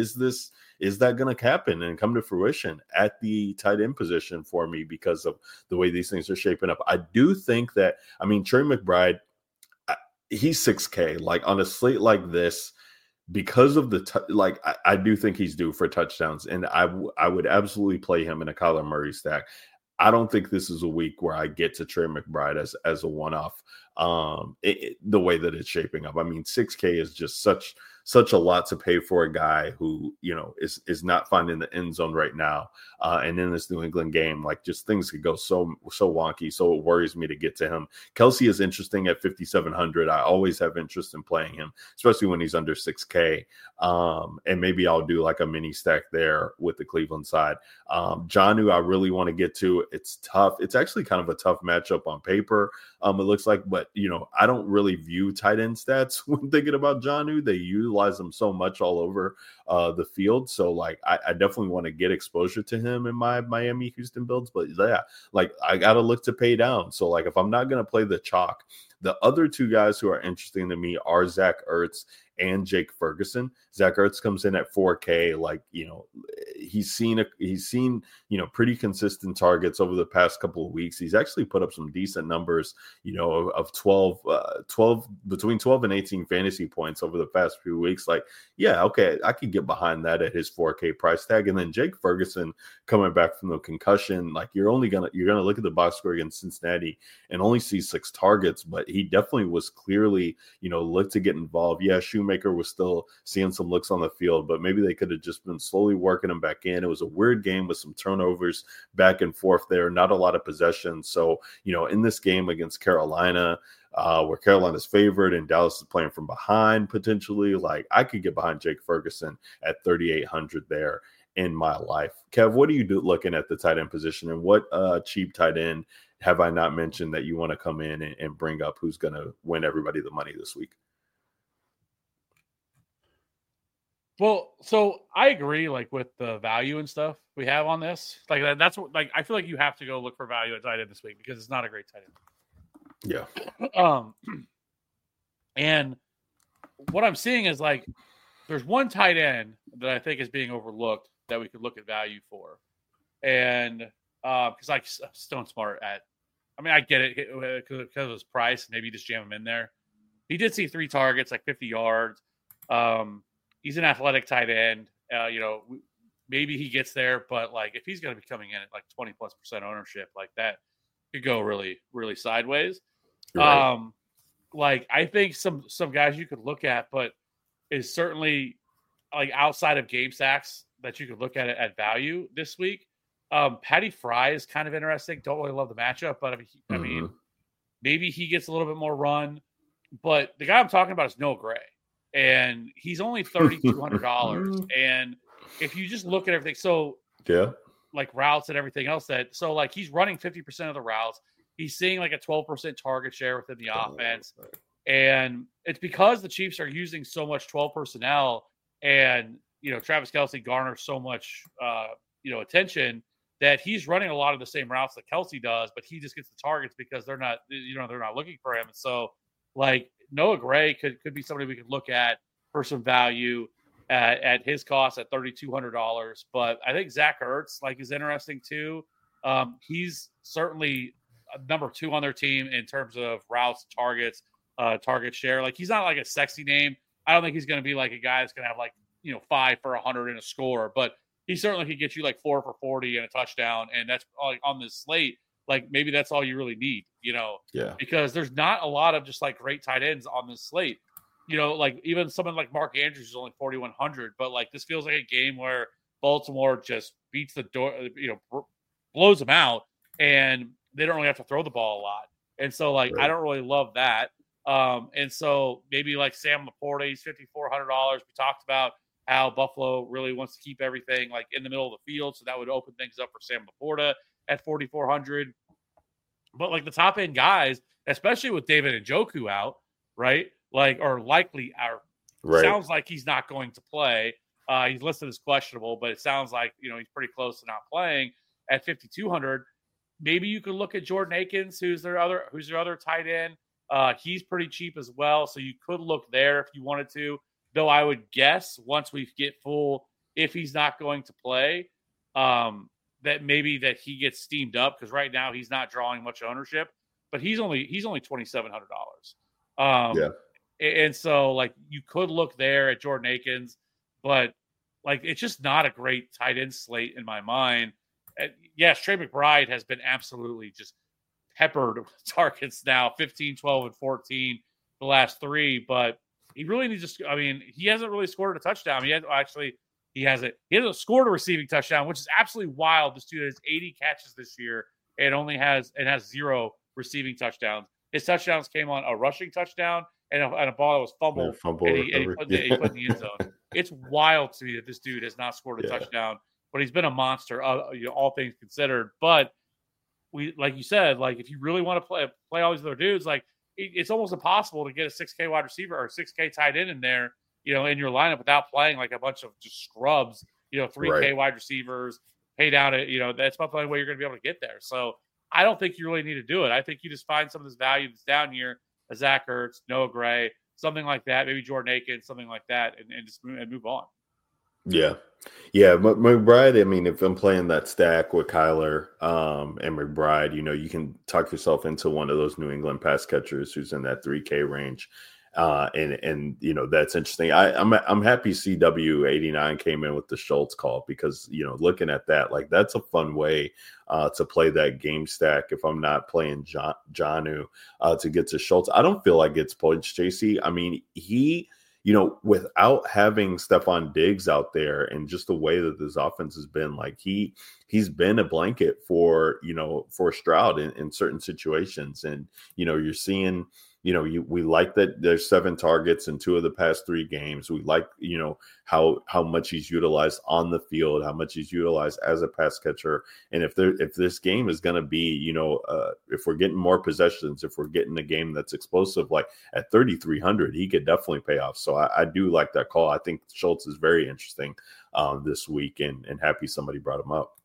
is that going to happen and come to fruition at the tight end position for me because of the way these things are shaping up? I do think that, I mean, Trey McBride, he's 6K. Like, on a slate like this, because of I do think he's due for touchdowns, and I would absolutely play him in a Kyler Murray stack. I don't think this is a week where I get to Trey McBride as a one-off, the way that it's shaping up. I mean, 6K is just such a lot to pay for a guy who, is not finding the end zone right now. And in this New England game, like, just things could go so wonky. So it worries me to get to him. Kelsey is interesting at 5,700. I always have interest in playing him, especially when he's under 6K. And maybe I'll do like a mini stack there with the Cleveland side. Jonnu, I really want to get to. It's tough. It's actually kind of a tough matchup on paper. It looks like, but I don't really view tight end stats when thinking about Jonnu. They utilize them so much all over the field. So like, I definitely want to get exposure to him in my Miami Houston builds. But yeah, like, I got to look to pay down. So like, if I'm not going to play the chalk, the other two guys who are interesting to me are Zach Ertz and Jake Ferguson. Zach Ertz comes in at 4K. Like, he's seen pretty consistent targets over the past couple of weeks. He's actually put up some decent numbers, of 12 between 12 and 18 fantasy points over the past few weeks. Like, yeah, okay, I could get behind that at his 4K price tag. And then Jake Ferguson coming back from the concussion, like, you're gonna look at the box score against Cincinnati and only see 6 targets, but he definitely was clearly, looked to get involved. Yeah, Shoemaker was still seeing some looks on the field, but maybe they could have just been slowly working him back in. It was a weird game with some turnovers back and forth there, not a lot of possession. So, in this game against Carolina, where Carolina's favored and Dallas is playing from behind potentially, like, I could get behind Jake Ferguson at 3,800 there in my life. Kev, what are you looking at the tight end position, and what cheap tight end have I not mentioned that you want to come in and bring up who's going to win everybody the money this week? Well, so I agree, like, with the value and stuff we have on this. Like, that's what, like, I feel like you have to go look for value at tight end this week because it's not a great tight end. Yeah. And what I'm seeing is, like, there's one tight end that I think is being overlooked that we could look at value for. And because, like, Stone Smart I get it because of his price. Maybe you just jam him in there. He did see 3 targets, like 50 yards. He's an athletic tight end. Maybe he gets there, but like, if he's going to be coming in at like 20+% ownership, like, that could go really, really sideways. Right. Like, I think some guys you could look at, but is certainly, like, outside of game sacks that you could look at value this week. Patty Fry is kind of interesting. Don't really love the matchup, but I mean, maybe he gets a little bit more run. But the guy I'm talking about is Noah Gray, and he's only $3,200. And if you just look at everything, so Yeah. like routes and everything else, so like he's running 50% of the routes. He's seeing like a 12% target share within the offense. And it's because the Chiefs are using so much 12 personnel, and Travis Kelce garners so much attention that he's running a lot of the same routes that Kelce does, but he just gets the targets because they're not looking for him. And so like Noah Gray could be somebody we could look at for some value at his cost at $3,200. But I think Zach Ertz is interesting too. He's certainly number 2 on their team in terms of routes, targets, target share. Like he's not like a sexy name. I don't think he's going to be like a guy that's going to have 5 for 100 and a score, but he certainly could get you 4 for 40 and a touchdown. And that's on this slate. Like maybe that's all you really need, because there's not a lot of just great tight ends on this slate. Even someone like Mark Andrews is only 4,100, but this feels like a game where Baltimore just beats the door, blows them out, and they don't really have to throw the ball a lot. And so I don't really love that. And so maybe Sam Laporta, he's $5,400. We talked about how Buffalo really wants to keep everything in the middle of the field. So that would open things up for Sam Laporta at 4,400. But the top end guys, especially with David Njoku out, right? Or likely out. Right. Sounds like he's not going to play. He's listed as questionable, but it sounds like, he's pretty close to not playing at 5,200. Maybe you could look at Jordan Akins, who's their other tight end. He's pretty cheap as well. So you could look there if you wanted to. Though I would guess once we get full, if he's not going to play, that maybe that he gets steamed up, because right now he's not drawing much ownership, but he's only $2,700. And so you could look there at Jordan Akins, but it's just not a great tight end slate in my mind. Yes, Trey McBride has been absolutely just peppered with targets now, 15, 12, and 14 the last 3, but he really needs to. I mean, he hasn't really scored a touchdown. He hasn't scored a receiving touchdown, which is absolutely wild. This dude has 80 catches this year and has 0 receiving touchdowns. His touchdowns came on a rushing touchdown and a ball that was fumbled, and he put in the end zone. It's wild to me that this dude has not scored a touchdown, but he's been a monster, all things considered. But like you said, if you really want to play all these other dudes, it's almost impossible to get a 6K wide receiver or 6K tight end in there, in your lineup without playing a bunch of just scrubs, 3K wide receivers, pay down it. That's about the only way you're going to be able to get there. So I don't think you really need to do it. I think you just find some of this value that's down here, a Zach Ertz, Noah Gray, something like that, maybe Jordan Akins, something like that, and just move on. Yeah. But McBride, I mean, if I'm playing that stack with Kyler and McBride, you can talk yourself into one of those New England pass catchers who's in that 3K range. And that's interesting. I'm happy CW89 came in with the Schultz call, because, looking at that, that's a fun way to play that game stack. If I'm not playing Jonnu to get to Schultz, I don't feel like it's points chasey. I mean, he, without having Stephon Diggs out there, and just the way that this offense has been, he's been a blanket for Stroud in certain situations. And, you're seeing, we like that there's 7 targets in 2 of the past 3 games. We like, how much he's utilized on the field, how much he's utilized as a pass catcher. And if this game is going to be, if we're getting more possessions, if we're getting a game that's explosive, at 3,300, he could definitely pay off. So I do like that call. I think Schultz is very interesting this week, and happy somebody brought him up.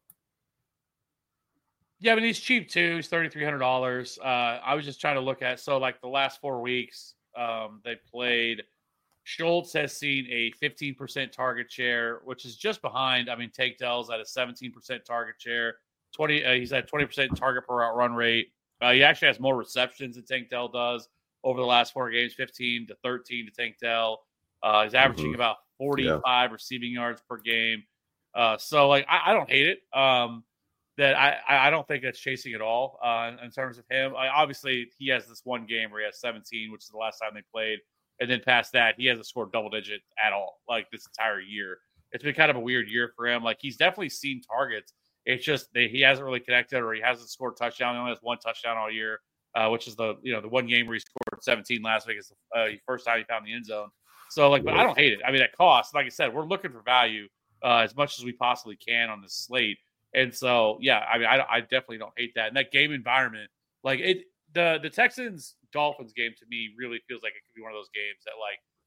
Yeah, but he's cheap too. He's $3,300. I was just trying to look at, the last 4 weeks, they played. Schultz has seen a 15% target share, which is just behind. I mean, Tank Dell's at a 17% target share. He's at 20% target per route run rate. He actually has more receptions than Tank Dell does over the last 4 games, 15 to 13 to Tank Dell. He's averaging about 45 receiving yards per game. So I don't hate it. That I don't think that's chasing at all in terms of him. Obviously, he has this one game where he has 17, which is the last time they played. And then past that, he hasn't scored double digit at all, this entire year. It's been kind of a weird year for him. He's definitely seen targets. It's just he hasn't really connected, or he hasn't scored a touchdown. He only has one touchdown all year, which is the one game where he scored 17 last week. Is the first time he found the end zone. So but I don't hate it. I mean, at cost, like I said, we're looking for value as much as we possibly can on this slate. And so, yeah, I mean, I definitely don't hate that. And that game environment, the Texans Dolphins game to me really feels like it could be one of those games that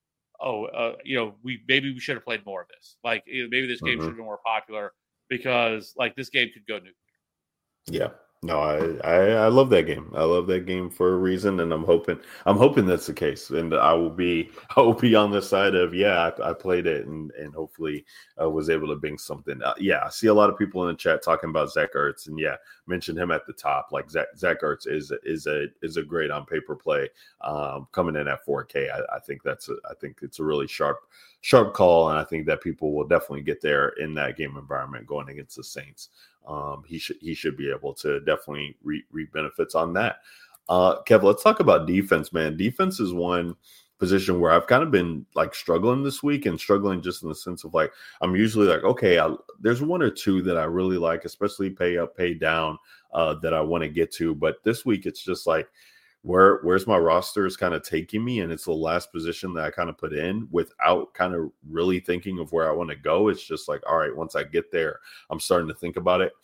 we should have played more of this. Like maybe this game should have been more popular because this game could go nuclear. Yeah. No, I love that game. I love that game for a reason, and I'm hoping that's the case. And I will be on the side of I played it and hopefully was able to bring something. I see a lot of people in the chat talking about Zach Ertz, and mentioned him at the top. Like Zach Ertz is a great on paper play coming in at 4K. I think it's a really sharp call, and I think that people will definitely get there in that game environment going against the Saints. He should be able to definitely reap benefits on that. Kev, let's talk about defense, man. Defense is one position where I've kind of been struggling this week, and struggling just in the sense of I'm usually okay, there's one or two that I really like, especially pay up, pay down, that I want to get to. But this week it's just where's my roster is kind of taking me, and it's the last position that I kind of put in without kind of really thinking of where I want to go. It's just all right, once I get there, I'm starting to think about it.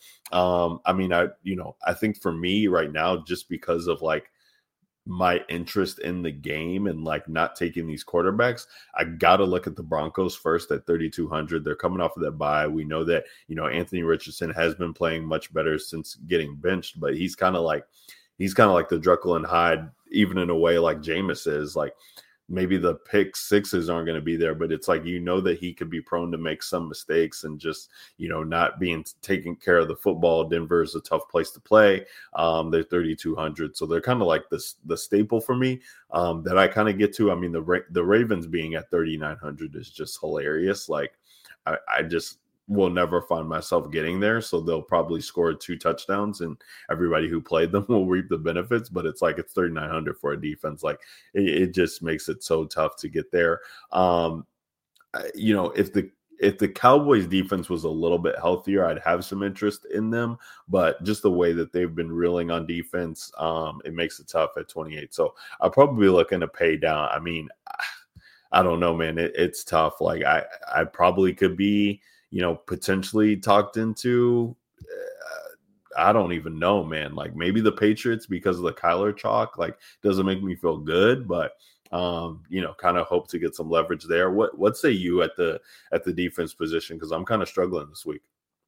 I think for me right now, just because of my interest in the game and not taking these quarterbacks, I got to look at the Broncos first at 3,200. They're coming off of that bye. We know that, Anthony Richardson has been playing much better since getting benched, but he's kind of like the Jekyll and Hyde, even in a way Jameis is. Maybe the pick sixes aren't going to be there, but it's that he could be prone to make some mistakes and just, not being taking care of the football. Denver is a tough place to play. They're 3,200. So they're kind of the staple for me that I kind of get to. I mean, the Ravens being at 3,900 is just hilarious. I just will never find myself getting there. So they'll probably score 2 touchdowns and everybody who played them will reap the benefits. But it's 3,900 for a defense. It just makes it so tough to get there. If the Cowboys defense was a little bit healthier, I'd have some interest in them. But just the way that they've been reeling on defense, it makes it tough at 28. So I'll probably be looking to pay down. I mean, I don't know, man. It's tough. I probably could be, potentially talked into, I don't even know, man. Maybe the Patriots because of the Kyler chalk, doesn't make me feel good, but kind of hope to get some leverage there. What say you at the defense position? Because I'm kind of struggling this week.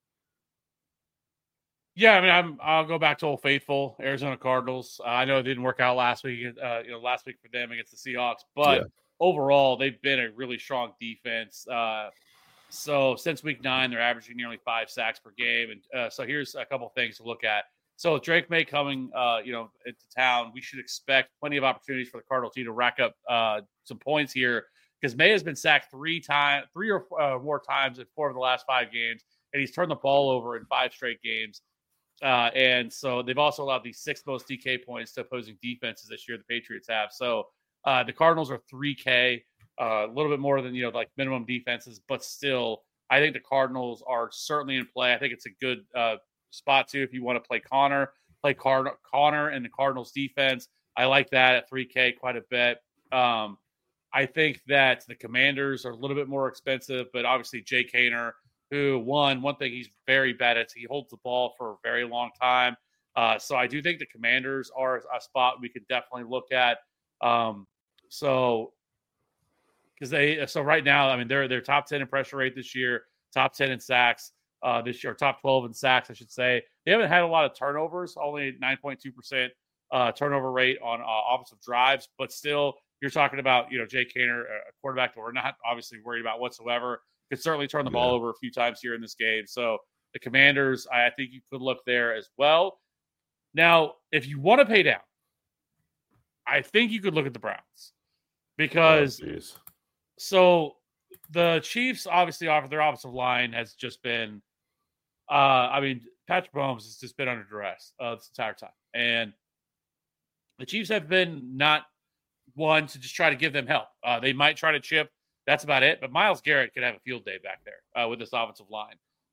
Yeah, I mean, I'll go back to Old Faithful, Arizona Cardinals. I know it didn't work out last week. Last week for them against the Seahawks, but overall, they've been a really strong defense. So since week 9, they're averaging nearly 5 sacks per game. And so here's a couple things to look at. So Drake May coming, into town, we should expect plenty of opportunities for the Cardinal team to rack up some points here, because May has been sacked 3 or more times in 4 of the last 5 games, and he's turned the ball over in 5 straight games. And so they've also allowed the 6th most DK points to opposing defenses this year. The Patriots have. So the Cardinals are 3K. A little bit more than, minimum defenses, but still, I think the Cardinals are certainly in play. I think it's a good spot, too, if you want to play Connor and the Cardinals defense. I like that at 3K quite a bit. I think that the Commanders are a little bit more expensive, but obviously Jake Haener, who one thing he's very bad at, he holds the ball for a very long time. So I do think the Commanders are a spot we could definitely look at. So right now, I mean, they're top 10 in pressure rate this year, top 10 in sacks this year, top 12 in sacks, I should say. They haven't had a lot of turnovers, only 9.2% turnover rate on offensive drives, but still, you're talking about, Jake Haener, a quarterback that we're not obviously worried about whatsoever, could certainly turn the ball over a few times here in this game. So the Commanders, I think you could look there as well. Now, if you want to pay down, I think you could look at the Browns, because so the Chiefs obviously offer their offensive line has just been, Patrick Mahomes has just been under duress this entire time. And the Chiefs have been not one to just try to give them help. They might try to chip. That's about it. But Myles Garrett could have a field day back there with this offensive line.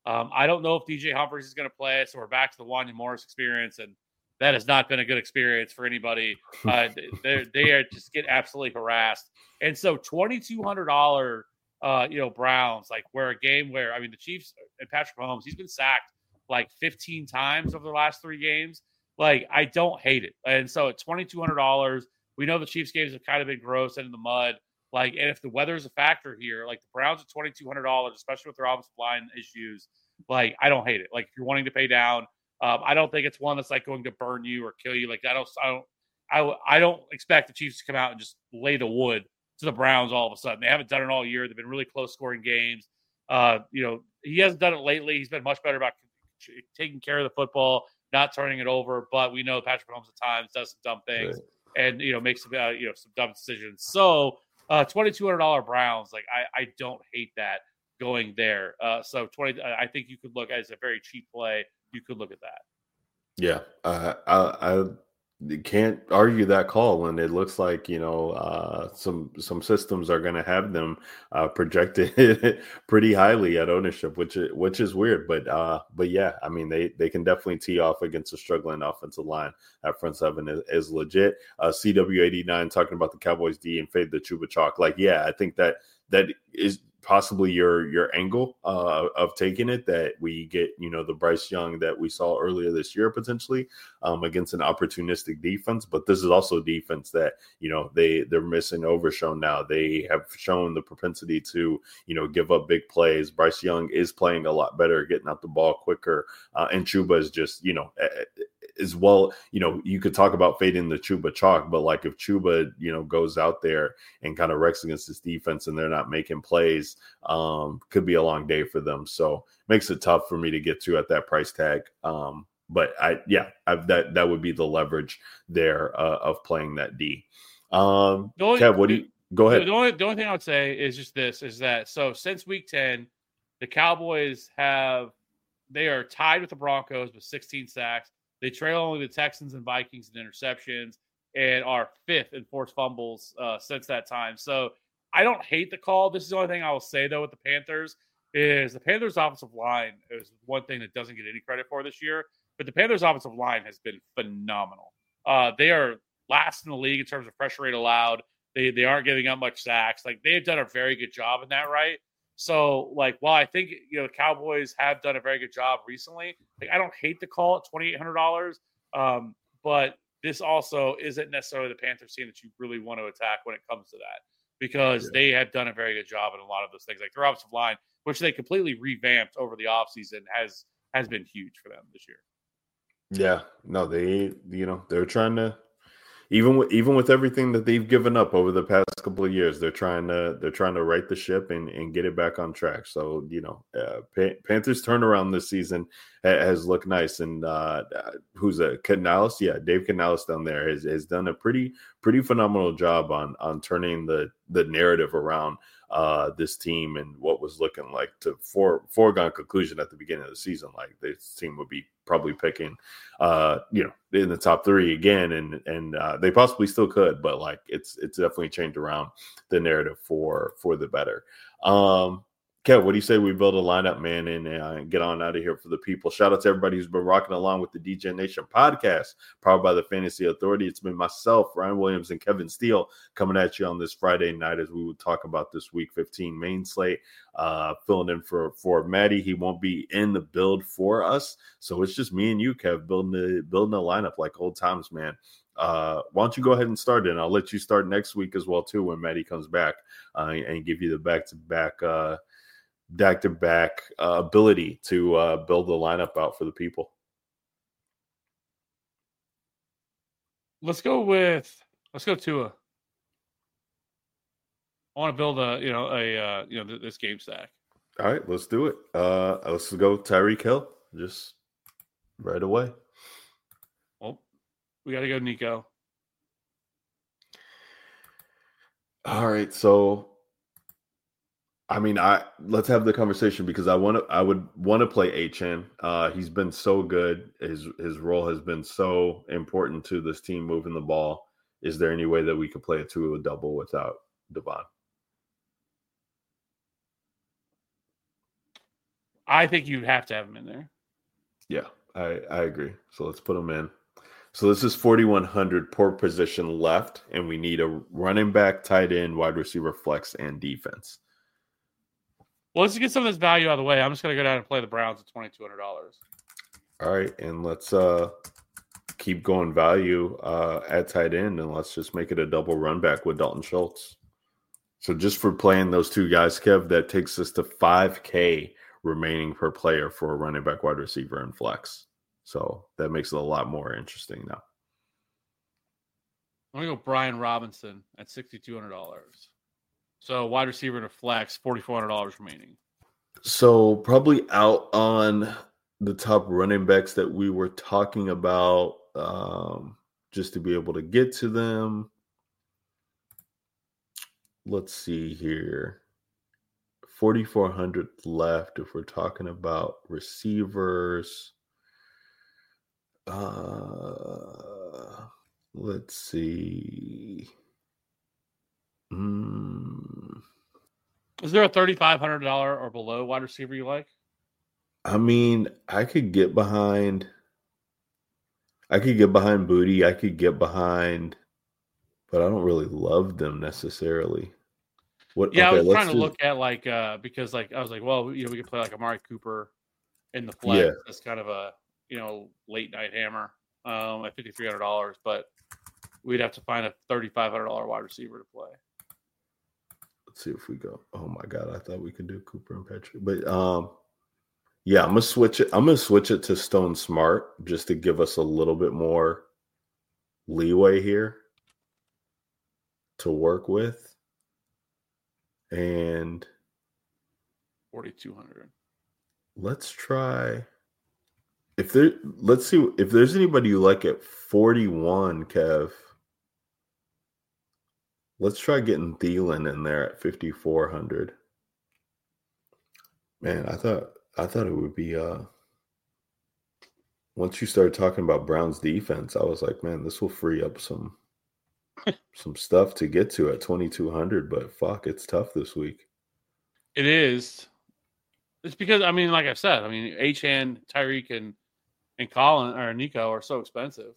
I don't know if DJ Humphries is going to play, so we're back to the Wanya Morris experience, and that has not been a good experience for anybody. They are just get absolutely harassed, and so $2,200, Browns, like where a game where the Chiefs and Patrick Mahomes, he's been sacked like 15 times over the last 3 games. Like, I don't hate it, and so at $2,200, we know the Chiefs games have kind of been gross and in the mud. Like, and if the weather is a factor here, like the Browns at $2,200, especially with their offensive line issues, like I don't hate it. Like if you're wanting to pay down, I don't think it's one that's like going to burn you or kill you. Like I don't expect the Chiefs to come out and just lay the wood to the Browns all of a sudden. They haven't done it all year. They've been really close scoring games. He hasn't done it lately. He's been much better about taking care of the football, not turning it over. But we know Patrick Mahomes at times does some dumb things and makes some some dumb decisions. So. $2,200 Browns, like I don't hate that going there. So I think you could look as a very cheap play. You could look at that. Yeah, I can't argue that call, and it looks like some systems are going to have them projected pretty highly at ownership, which is weird, but yeah, I mean they can definitely tee off against a struggling offensive line. That front seven is legit. CW89 talking about the Cowboys D and fade the Chuba Chalk. Like, yeah, I think that is possibly your angle of taking it, that we get the Bryce Young that we saw earlier this year potentially against an opportunistic defense. But this is also a defense that they're missing Overshown now. They have shown the propensity to give up big plays. Bryce Young is playing a lot better, getting out the ball quicker, and Chuba is just as well. You could talk about fading the Chuba Chalk, but like if Chuba goes out there and kind of wrecks against this defense and they're not making plays, could be a long day for them. So makes it tough for me to get to at that price tag. But that would be the leverage there of playing that D. Kev, what do you go ahead? The only thing I would say is just this, is that so since week 10, the Cowboys they are tied with the Broncos with 16 sacks. They trail only the Texans and Vikings in interceptions and are 5th in forced fumbles since that time. So I don't hate the call. This is the only thing I will say, though, with the Panthers is the Panthers' offensive line is one thing that doesn't get any credit for this year. But the Panthers' offensive line has been phenomenal. They are last in the league in terms of pressure rate allowed. They aren't giving up much sacks. Like, they've done a very good job in that, right? So, like, while I think the Cowboys have done a very good job recently, like I don't hate the call at $2,800. But this also isn't necessarily the Panthers team that you really want to attack when it comes to that, because they have done a very good job in a lot of those things. Like their offensive line, which they completely revamped over the offseason, has been huge for them this year. Yeah, no, they're trying to, even with everything that they've given up over the past couple of years, they're trying to right the ship and get it back on track. So Panthers turnaround this season has looked nice. And who's Canales? Yeah, Dave Canales down there has done a pretty phenomenal job on turning the narrative around this team and what was looking like to foregone conclusion at the beginning of the season. Like this team would be probably picking, in the top 3 again, and they possibly still could, but like it's definitely changed around the narrative for the better. Kev, what do you say we build a lineup, man, and get on out of here for the people? Shout out to everybody who's been rocking along with the DJ Nation podcast, powered by the Fantasy Authority. It's been myself, Ryan Williams, and Kevin Steele coming at you on this Friday night as we would talk about this Week 15 main slate. Filling in for Maddie. He won't be in the build for us, so it's just me and you, Kev, building a lineup like old times, man. Why don't you go ahead and start it, and I'll let you start next week as well too when Maddie comes back and give you the back-to-back ability to build the lineup out for the people. Let's go Tua. I want to build this game stack. All right, let's do it. Let's go Tyreek Hill just right away. Well, we got to go Nico. All right, so I mean, let's have the conversation because I would want to play Achane. He's been so good. His role has been so important to this team moving the ball. Is there any way that we could play a 2 double without Devon? I think you'd have to have him in there. Yeah, I agree. So let's put him in. So this is 4,100 per position left, and we need a running back, tight end, wide receiver, flex, and defense. Well, let's get some of this value out of the way. I'm just going to go down and play the Browns at $2,200. All right, and let's keep going value at tight end, and let's just make it a double run back with Dalton Schultz. So just for playing those two guys, Kev, that takes us to $5K remaining per player for a running back, wide receiver, and flex. So that makes it a lot more interesting now. I'm going to go Brian Robinson at $6,200. So wide receiver and a flex, $4,400 remaining. So probably out on the top running backs that we were talking about, just to be able to get to them. Let's see here. 4,400 left if we're talking about receivers. Let's see. Is there a $3,500 or below wide receiver you like? I mean, I could get behind Booty. I could get behind, but I don't really love them necessarily. Yeah, I was trying to look at because I was like, well, we could play like Amari Cooper in the flex. Yeah. That's kind of a late night hammer at $5,300, but we'd have to find a $3,500 wide receiver to play. Let's see if we go. Oh my God, I thought we could do Cooper and Patrick, but yeah, I'm gonna switch it. I'm gonna switch it to Stone Smart just to give us a little bit more leeway here to work with. And 4,200. Let's try. Let's see if there's anybody you like at 41, Kev. Let's try getting Thielen in there at 5,400. Man, I thought it would be once you started talking about Brown's defense, I was like, man, this will free up some stuff to get to at 2,200, but fuck, it's tough this week. It is. It's because, like I said, Achane, Tyreek, and Colin or Nico are so expensive.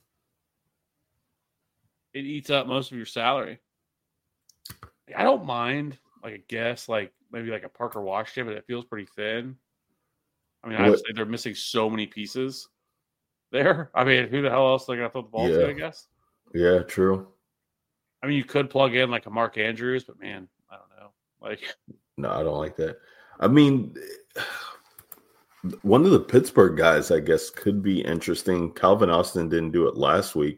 It eats up most of your salary. I don't mind, maybe like a Parker Washington, but it feels pretty thin. Obviously they're missing so many pieces there. Who the hell else are they going to throw the ball to, I guess? Yeah, true. You could plug in like a Mark Andrews, but man, I don't know. No, I don't like that. One of the Pittsburgh guys, I guess, could be interesting. Calvin Austin didn't do it last week.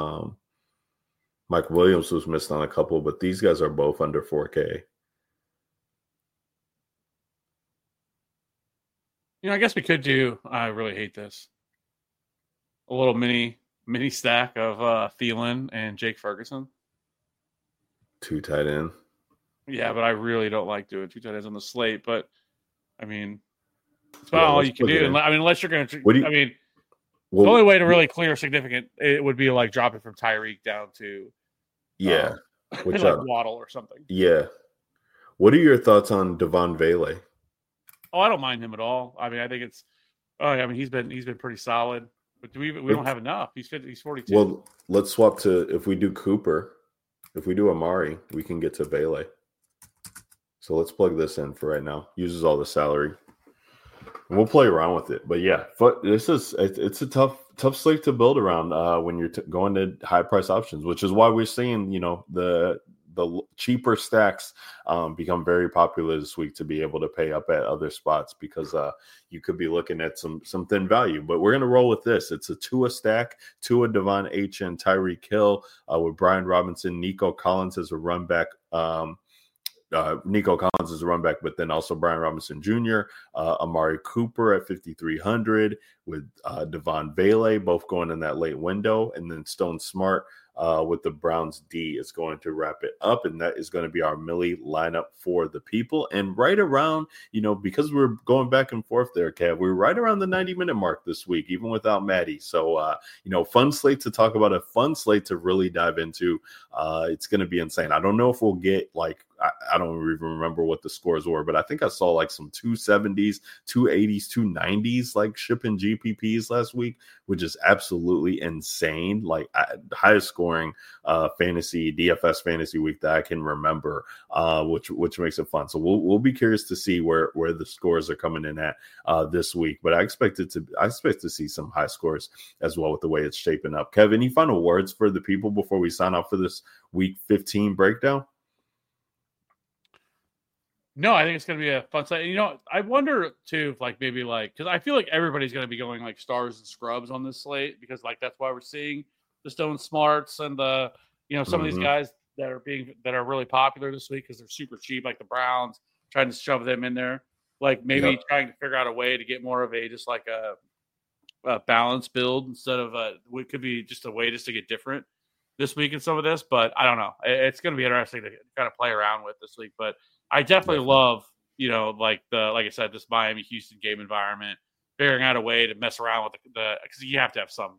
Mike Williams was missed on a couple, but these guys are both under 4K. I guess we could do, I really hate this, a little mini stack of Thielen and Jake Ferguson. 2 tight end. Yeah, but I really don't like doing 2 tight ends on the slate. But it's about all you can do. Unless you're going to. The only way to really clear significant, it would be like dropping from Tyreek down to Waddle or something. Yeah. What are your thoughts on Devon Vele? Oh, I don't mind him at all. I think it's. He's been pretty solid. But we don't have enough. He's 42. Well, let's swap to if we do Cooper. If we do Amari, we can get to Vele. So let's plug this in for right now. Uses all the salary. And we'll play around with it. But yeah, it's a tough slate to build around when you're going to high price options, which is why we're seeing, the cheaper stacks become very popular this week to be able to pay up at other spots because you could be looking at some thin value. But we're going to roll with this. It's a Tua stack, Tua, Devon Achane, Tyreek Hill with Brian Robinson, Nico Collins as a run back. Nico Collins is a run back, but then also Brian Robinson Jr., Amari Cooper at 5,300 with Devon Vele, both going in that late window. And then Stone Smart with the Browns D is going to wrap it up. And that is going to be our Millie lineup for the people. And right around, because we're going back and forth there, Kev, we're right around the 90-minute mark this week, even without Maddie. So, fun slate to talk about, a fun slate to really dive into. It's going to be insane. I don't know if we'll get I don't even remember what the scores were, but I think I saw like some 270s, 280s, 290s like shipping GPPs last week, which is absolutely insane. Like highest scoring fantasy DFS fantasy week that I can remember, which makes it fun. So we'll be curious to see where the scores are coming in at this week. But I expect to see some high scores as well with the way it's shaping up. Kev, any final words for the people before we sign off for this week 15 breakdown? No, I think it's going to be a fun site. I wonder too, if like maybe like, because I feel like everybody's going to be going like stars and scrubs on this slate, because like that's why we're seeing the Stone Smarts and the some of these guys that are really popular this week because they're super cheap, like the Browns, trying to shove them in there, like maybe trying to figure out a way to get more of a just like a balanced build instead of it could be just a way just to get different this week in some of this. But I don't know, it's going to be interesting to kind of play around with this week. But I definitely love, like I said, this Miami Houston game environment, figuring out a way to mess around with because you have to have some,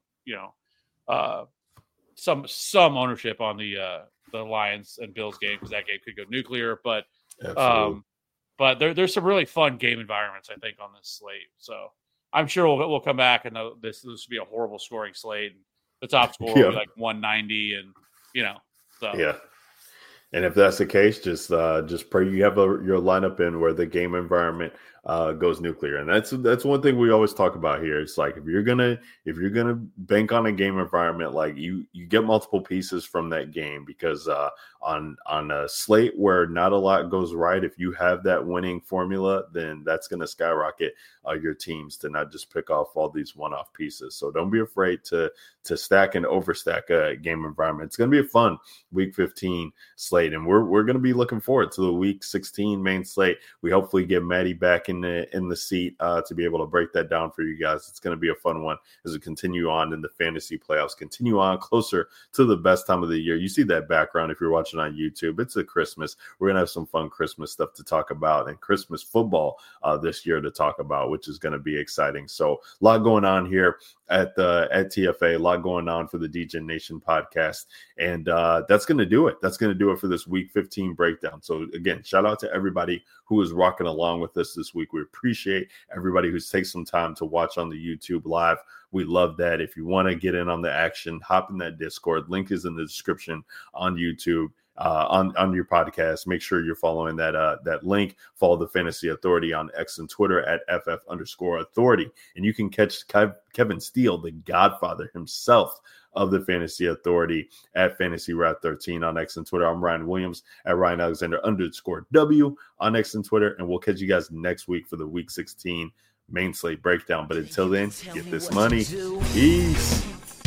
some ownership on the Lions and Bills game, because that game could go nuclear. But there's some really fun game environments, I think, on this slate. So I'm sure we'll come back and this will be a horrible scoring slate. And the top score will be like 190, and so yeah. And if that's the case, just pray you have your lineup in where the game environment goes nuclear. And that's one thing we always talk about here. It's like if you're gonna bank on a game environment, like you get multiple pieces from that game, because on a slate where not a lot goes right, if you have that winning formula, then that's gonna skyrocket your teams to not just pick off all these one-off pieces. So don't be afraid to stack and overstack a game environment. It's gonna be a fun week 15 slate, and we're gonna be looking forward to the week 16 main slate. We hopefully get Maddie back in the seat to be able to break that down for you guys. It's going to be a fun one as we continue on in the fantasy playoffs, continue on closer to the best time of the year. You see that background if you're watching on YouTube. It's a Christmas. We're going to have some fun Christmas stuff to talk about, and Christmas football this year to talk about, which is going to be exciting. So a lot going on here at TFA, a lot going on for the DJ Nation podcast, and that's going to do it. That's going to do it for this week 15 breakdown. So again, shout out to everybody who is rocking along with us this week. We appreciate everybody who's taken some time to watch on the YouTube live. We love that. If you want to get in on the action, hop in that Discord. Link is in the description on YouTube. On your podcast, make sure you're following that link. Follow the Fantasy Authority on X and Twitter at @FF_authority, and you can catch Kevin Steele, the Godfather himself of the Fantasy Authority, at Fantasy Rat 13 on X and Twitter. I'm Ryan Williams at Ryan Alexander_W on X and Twitter, and we'll catch you guys next week for the Week 16 main slate breakdown. But until then, get this money. Peace.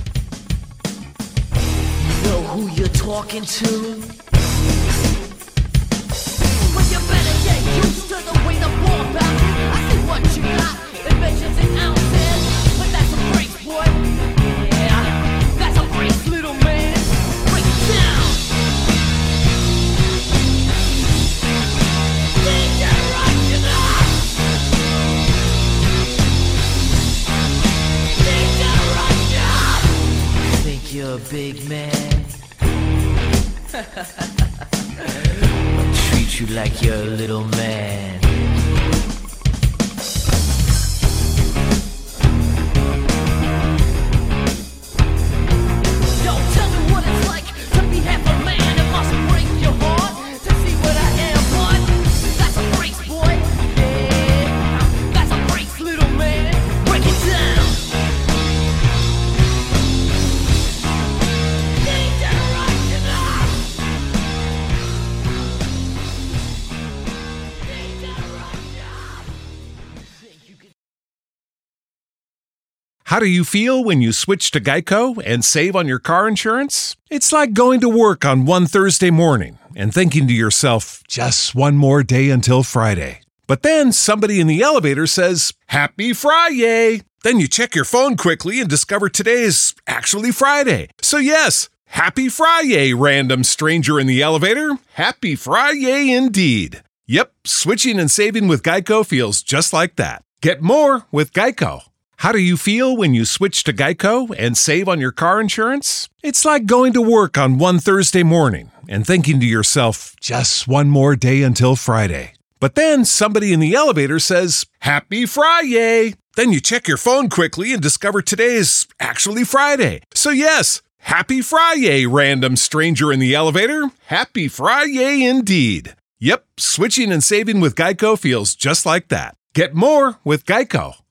Know who you're talking to? Well, you better get used to the way the ball bounces. I see what you got, it measures in ounces, but that's a brace, boy. Yeah, that's a brace, little man. Break it down. Think you're a big man? I'll treat you like you're a little man. Yo, tell me what it's like to be half a man. It must break your heart to see what I am, but that's a brace, boy. Yeah, that's a brace, little man. Break it down. How do you feel when you switch to Geico and save on your car insurance? It's like going to work on one Thursday morning and thinking to yourself, just one more day until Friday. But then somebody in the elevator says, Happy Friday! Then you check your phone quickly and discover today is actually Friday. So yes, Happy Friday, random stranger in the elevator. Happy Friday indeed. Yep, switching and saving with Geico feels just like that. Get more with Geico. How do you feel when you switch to Geico and save on your car insurance? It's like going to work on one Thursday morning and thinking to yourself, just one more day until Friday. But then somebody in the elevator says, Happy Friday! Then you check your phone quickly and discover today's actually Friday. So yes, Happy Friday, random stranger in the elevator. Happy Friday indeed. Yep, switching and saving with Geico feels just like that. Get more with Geico.